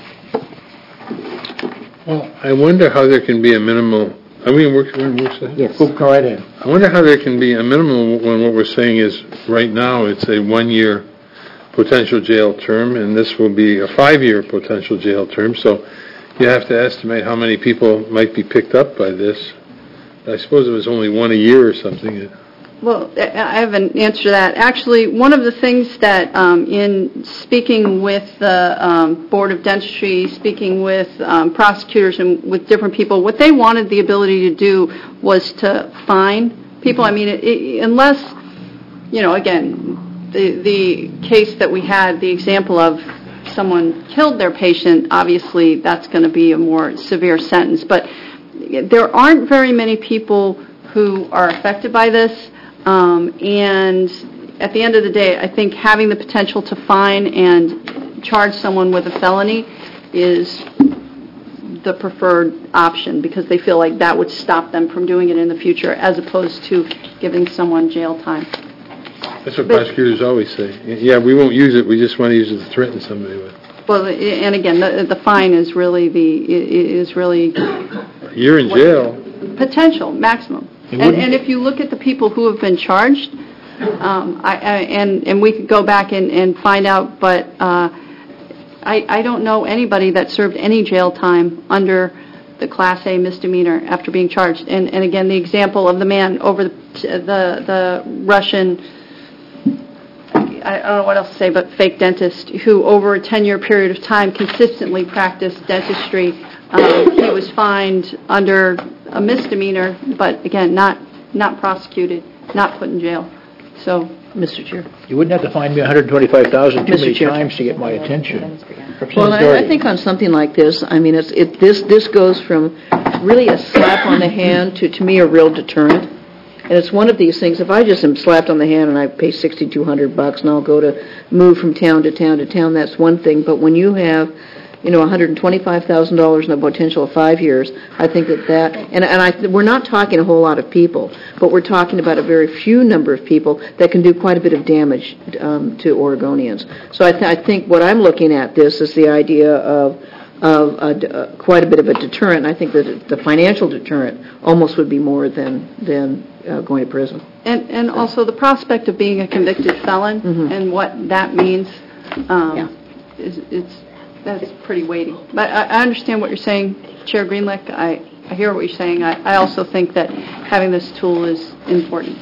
Well, I wonder how there can be a minimal, are we in work, we're in work session? Yes. Go right ahead. I wonder how there can be a minimum when what we're saying is, right now, it's a one-year potential jail term, and this will be a five-year potential jail term, so you have to estimate how many people might be picked up by this. I suppose it was only one a year or something. Well, I have an answer to that. Actually, one of the things that um, in speaking with the um, Board of Dentistry, speaking with um, prosecutors and with different people, what they wanted the ability to do was to fine people. I mean, it, it, unless, you know, again, the, the case that we had, the example of someone killed their patient, obviously that's going to be a more severe sentence. But there aren't very many people who are affected by this. Um, and at the end of the day, I think having the potential to fine and charge someone with a felony is the preferred option, because they feel like that would stop them from doing it in the future, as opposed to giving someone jail time. That's what prosecutors always say. Yeah, we won't use it, we just want to use it to threaten somebody with. Well, and again, the, the fine is really the is really You're in jail. potential maximum. And, and if you look at the people who have been charged, um, I, I, and and we could go back and, and find out, but uh, I I don't know anybody that served any jail time under the Class A misdemeanor after being charged. And and again, the example of the man over the the, the Russian. I don't know what else to say, but fake dentist who over a ten-year period of time consistently practiced dentistry. Um, he was fined under a misdemeanor, but again, not not prosecuted, not put in jail. So, Mister Chair. You wouldn't have to find me one hundred twenty-five thousand too Mister many Chair. times to get my attention. Well, I, I think on something like this, I mean, it's, it, this, this goes from really a slap on the hand to, to me, a real deterrent. And it's one of these things, if I just am slapped on the hand and I pay sixty-two hundred bucks and I'll go to move from town to town to town, that's one thing. But when you have, you know, one hundred twenty-five thousand dollars and a potential of five years, I think that that, and, and I, we're not talking a whole lot of people, but we're talking about a very few number of people that can do quite a bit of damage um, to Oregonians. So I, th- I think what I'm looking at this is the idea of of a, uh, quite a bit of a deterrent. I think that the financial deterrent almost would be more than than uh, going to prison. and and also the prospect of being a convicted felon Mhm. and what that means, um, Yeah. is it's that's pretty weighty. But I, I understand what you're saying, Chair Greenlick. I, I hear what you're saying. I, I also think that having this tool is important.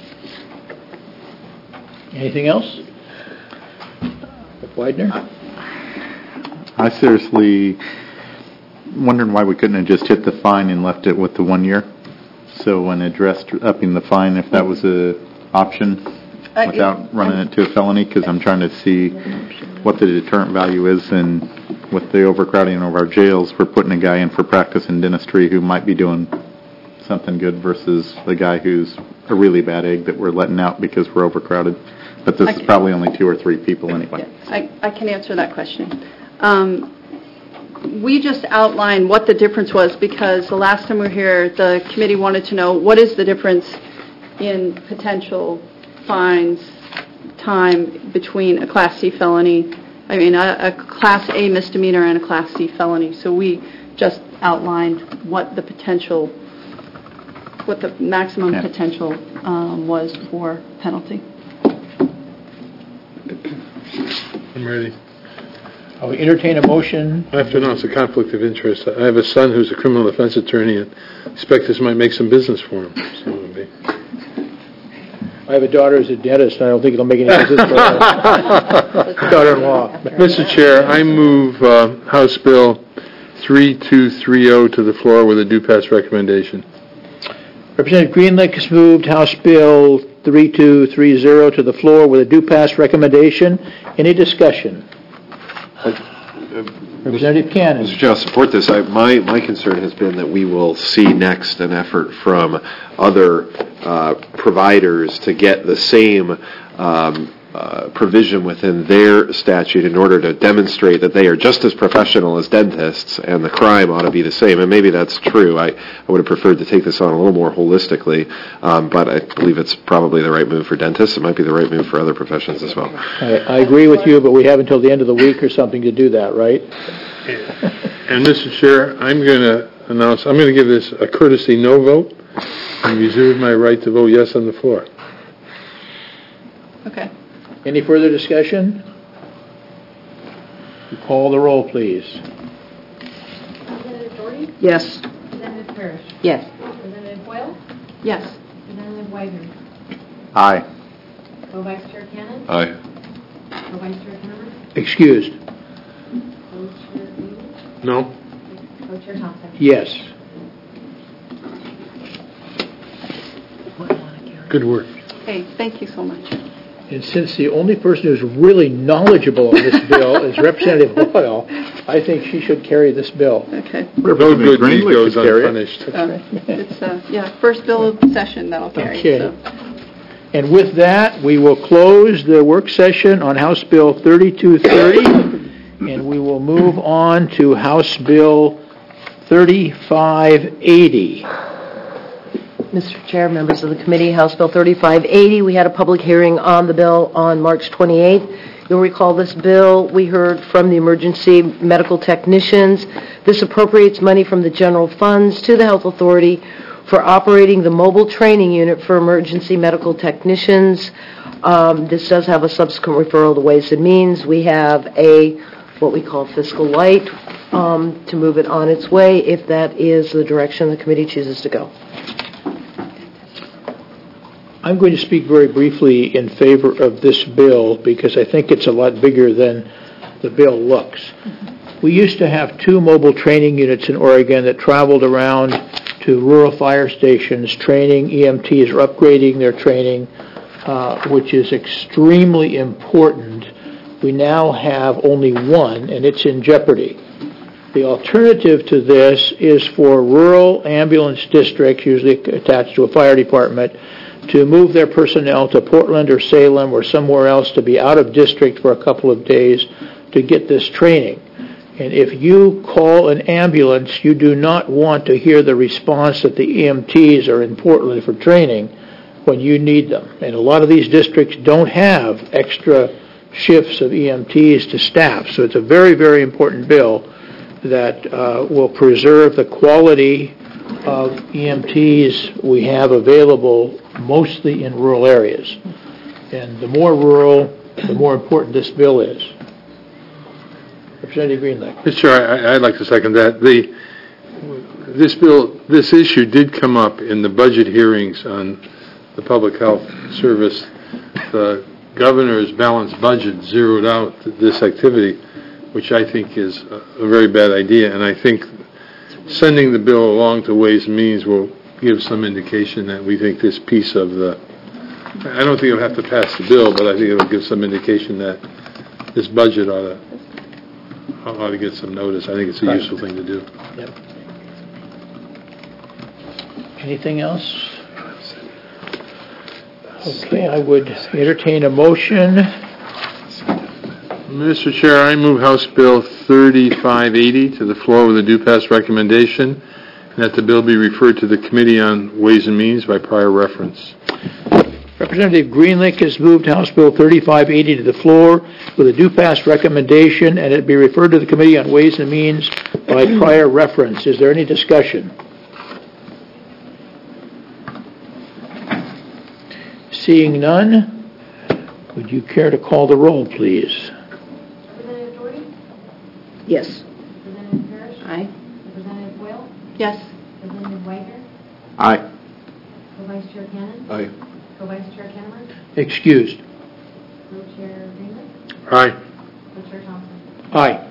Anything else? Miz Widener? I seriously wondering why we couldn't have just hit the fine and left it with the one year. So when addressed upping the fine, if that was a option Uh, without running it to a felony, because I'm trying to see what the deterrent value is, and with the overcrowding of our jails, we're putting a guy in for practice in dentistry who might be doing something good versus the guy who's a really bad egg that we're letting out because we're overcrowded. But this is Okay. probably only two or three people anyway. I, I can answer that question. Um, we just outlined what the difference was because the last time we were here, the committee wanted to know what is the difference in potential fines, time between a Class C felony, I mean, a, a Class A misdemeanor and a Class C felony. So we just outlined what the potential, what the maximum Yeah. potential um, was for penalty. I'm ready. I'll entertain a motion. I have to announce a conflict of interest. I have a son who's a criminal defense attorney, and I expect this might make some business for him. So it'll be. I have a daughter who's a dentist, and I don't think it'll make any business for her daughter-in-law. Mister Chair, I move uh, House Bill three two three zero to the floor with a due pass recommendation. Representative Greenlick has moved House Bill three two three zero to the floor with a due pass recommendation. Any discussion? Representative Cannon. Mister Chair, I'll support this. I, my, my concern has been that we will see next an effort from other uh, providers to get the same um, uh, provision within their statute in order to demonstrate that they are just as professional as dentists and the crime ought to be the same. And maybe that's true. I, I would have preferred to take this on a little more holistically, um, but I believe it's probably the right move for dentists. It might be the right move for other professions as well. I, I agree with you, but we have until the end of the week or something to do that, right? And Mister Chair, I'm going to announce, I'm going to give this a courtesy no vote and reserve my right to vote yes on the floor. Okay. Any further discussion? Call the roll, please. Representative Doherty? Yes. Representative Parrish? Yes. Representative Boyle? Yes. Representative Widener? Aye. Co-Vice Chair Cannon? Aye. Co-Vice Chair Hammer? Excused. Co-Chair Greenwood? No? Co-Chair Thompson? Yes. Good work. Okay, thank you so much. And since the only person who's really knowledgeable on this bill is Representative Boyle, I think she should carry this bill. Okay. No good deed goes unpunished. Uh, It's, uh, yeah, first bill of the session that'll carry. Okay. So. And with that, we will close the work session on House Bill thirty-two thirty, and we will move on to House Bill thirty-five eighty. Mister Chair, members of the committee, House Bill thirty-five eighty, we had a public hearing on the bill on March twenty-eighth. You'll recall this bill, we heard from the emergency medical technicians. This appropriates money from the general funds to the Health Authority for operating the mobile training unit for emergency medical technicians. Um, this does have a subsequent referral to Ways and Means. We have a, what we call fiscal light, um, to move it on its way if that is the direction the committee chooses to go. I'm going to speak very briefly in favor of this bill because I think it's a lot bigger than the bill looks. We used to have two mobile training units in Oregon that traveled around to rural fire stations training E M Ts or upgrading their training, uh, which is extremely important. We now have only one, and it's in jeopardy. The alternative to this is for rural ambulance districts, usually attached to a fire department, to move their personnel to Portland or Salem or somewhere else to be out of district for a couple of days to get this training. And if you call an ambulance, you do not want to hear the response that the E M Ts are in Portland for training when you need them. And a lot of these districts don't have extra shifts of E M Ts to staff. So it's a very, very important bill that uh, will preserve the quality of E M Ts we have available mostly in rural areas. And the more rural, the more important this bill is. Representative Greenlick. Mister Chair, I, I'd like to second that. The, this bill, this issue did come up in the budget hearings on the Public Health Service. The governor's balanced budget zeroed out this activity, which I think is a, a very bad idea. And I think sending the bill along to Ways and Means will give some indication that we think this piece of the, I don't think it'll have to pass the bill, but I think it'll give some indication that this budget ought to, ought to get some notice. I think it's a Right. useful thing to do. Yep. Anything else? Okay, I would entertain a motion. Mister Chair, I move House Bill thirty-five eighty to the floor with a due pass recommendation, and that the bill be referred to the Committee on Ways and Means by prior reference. Representative Greenlick has moved House Bill thirty-five eighty to the floor with a due pass recommendation, and it be referred to the Committee on Ways and Means by prior reference. Is there any discussion? Seeing none, would you care to call the roll, please? Representative Doherty? Yes. Representative Parrish? Aye. Representative Boyle? Yes. Representative Wagner? Aye. Co-Vice Chair Cannon? Aye. Co-Vice Chair Kennemer? Excused. Co-Chair Greenlick? Aye. Co-Chair Thompson? Aye.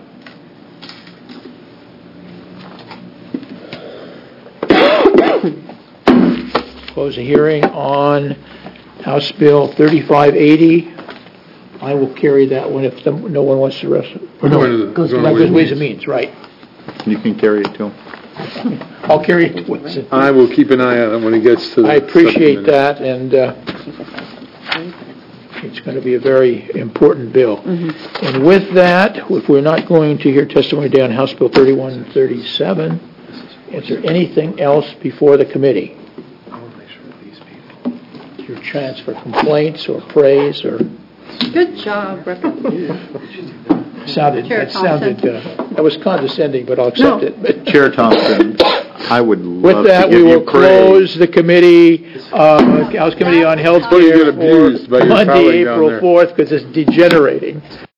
Close the hearing on House Bill thirty-five eighty. I will carry that one if the, no one wants to rest. Or no, Go to the- goes go to to Ways Ways and Ways and Means, right. You can carry it too. I'll carry it to Ways and I will keep an eye on it when it gets to the I appreciate subcommittee. that, and uh, it's going to be a very important bill. And with that, if we're not going to hear testimony today on House Bill thirty-one thirty-seven, is there anything else before the committee? Your chance for complaints or praise or Good job, Representative. sounded Chair that sounded uh, that was condescending, but I'll accept No. it. But Chair Thompson, I would love with that, to we give you will praise. close the committee, uh, House Committee on Health Before you Care get abused by for your colleague Monday, down April there. fourth, because it's degenerating.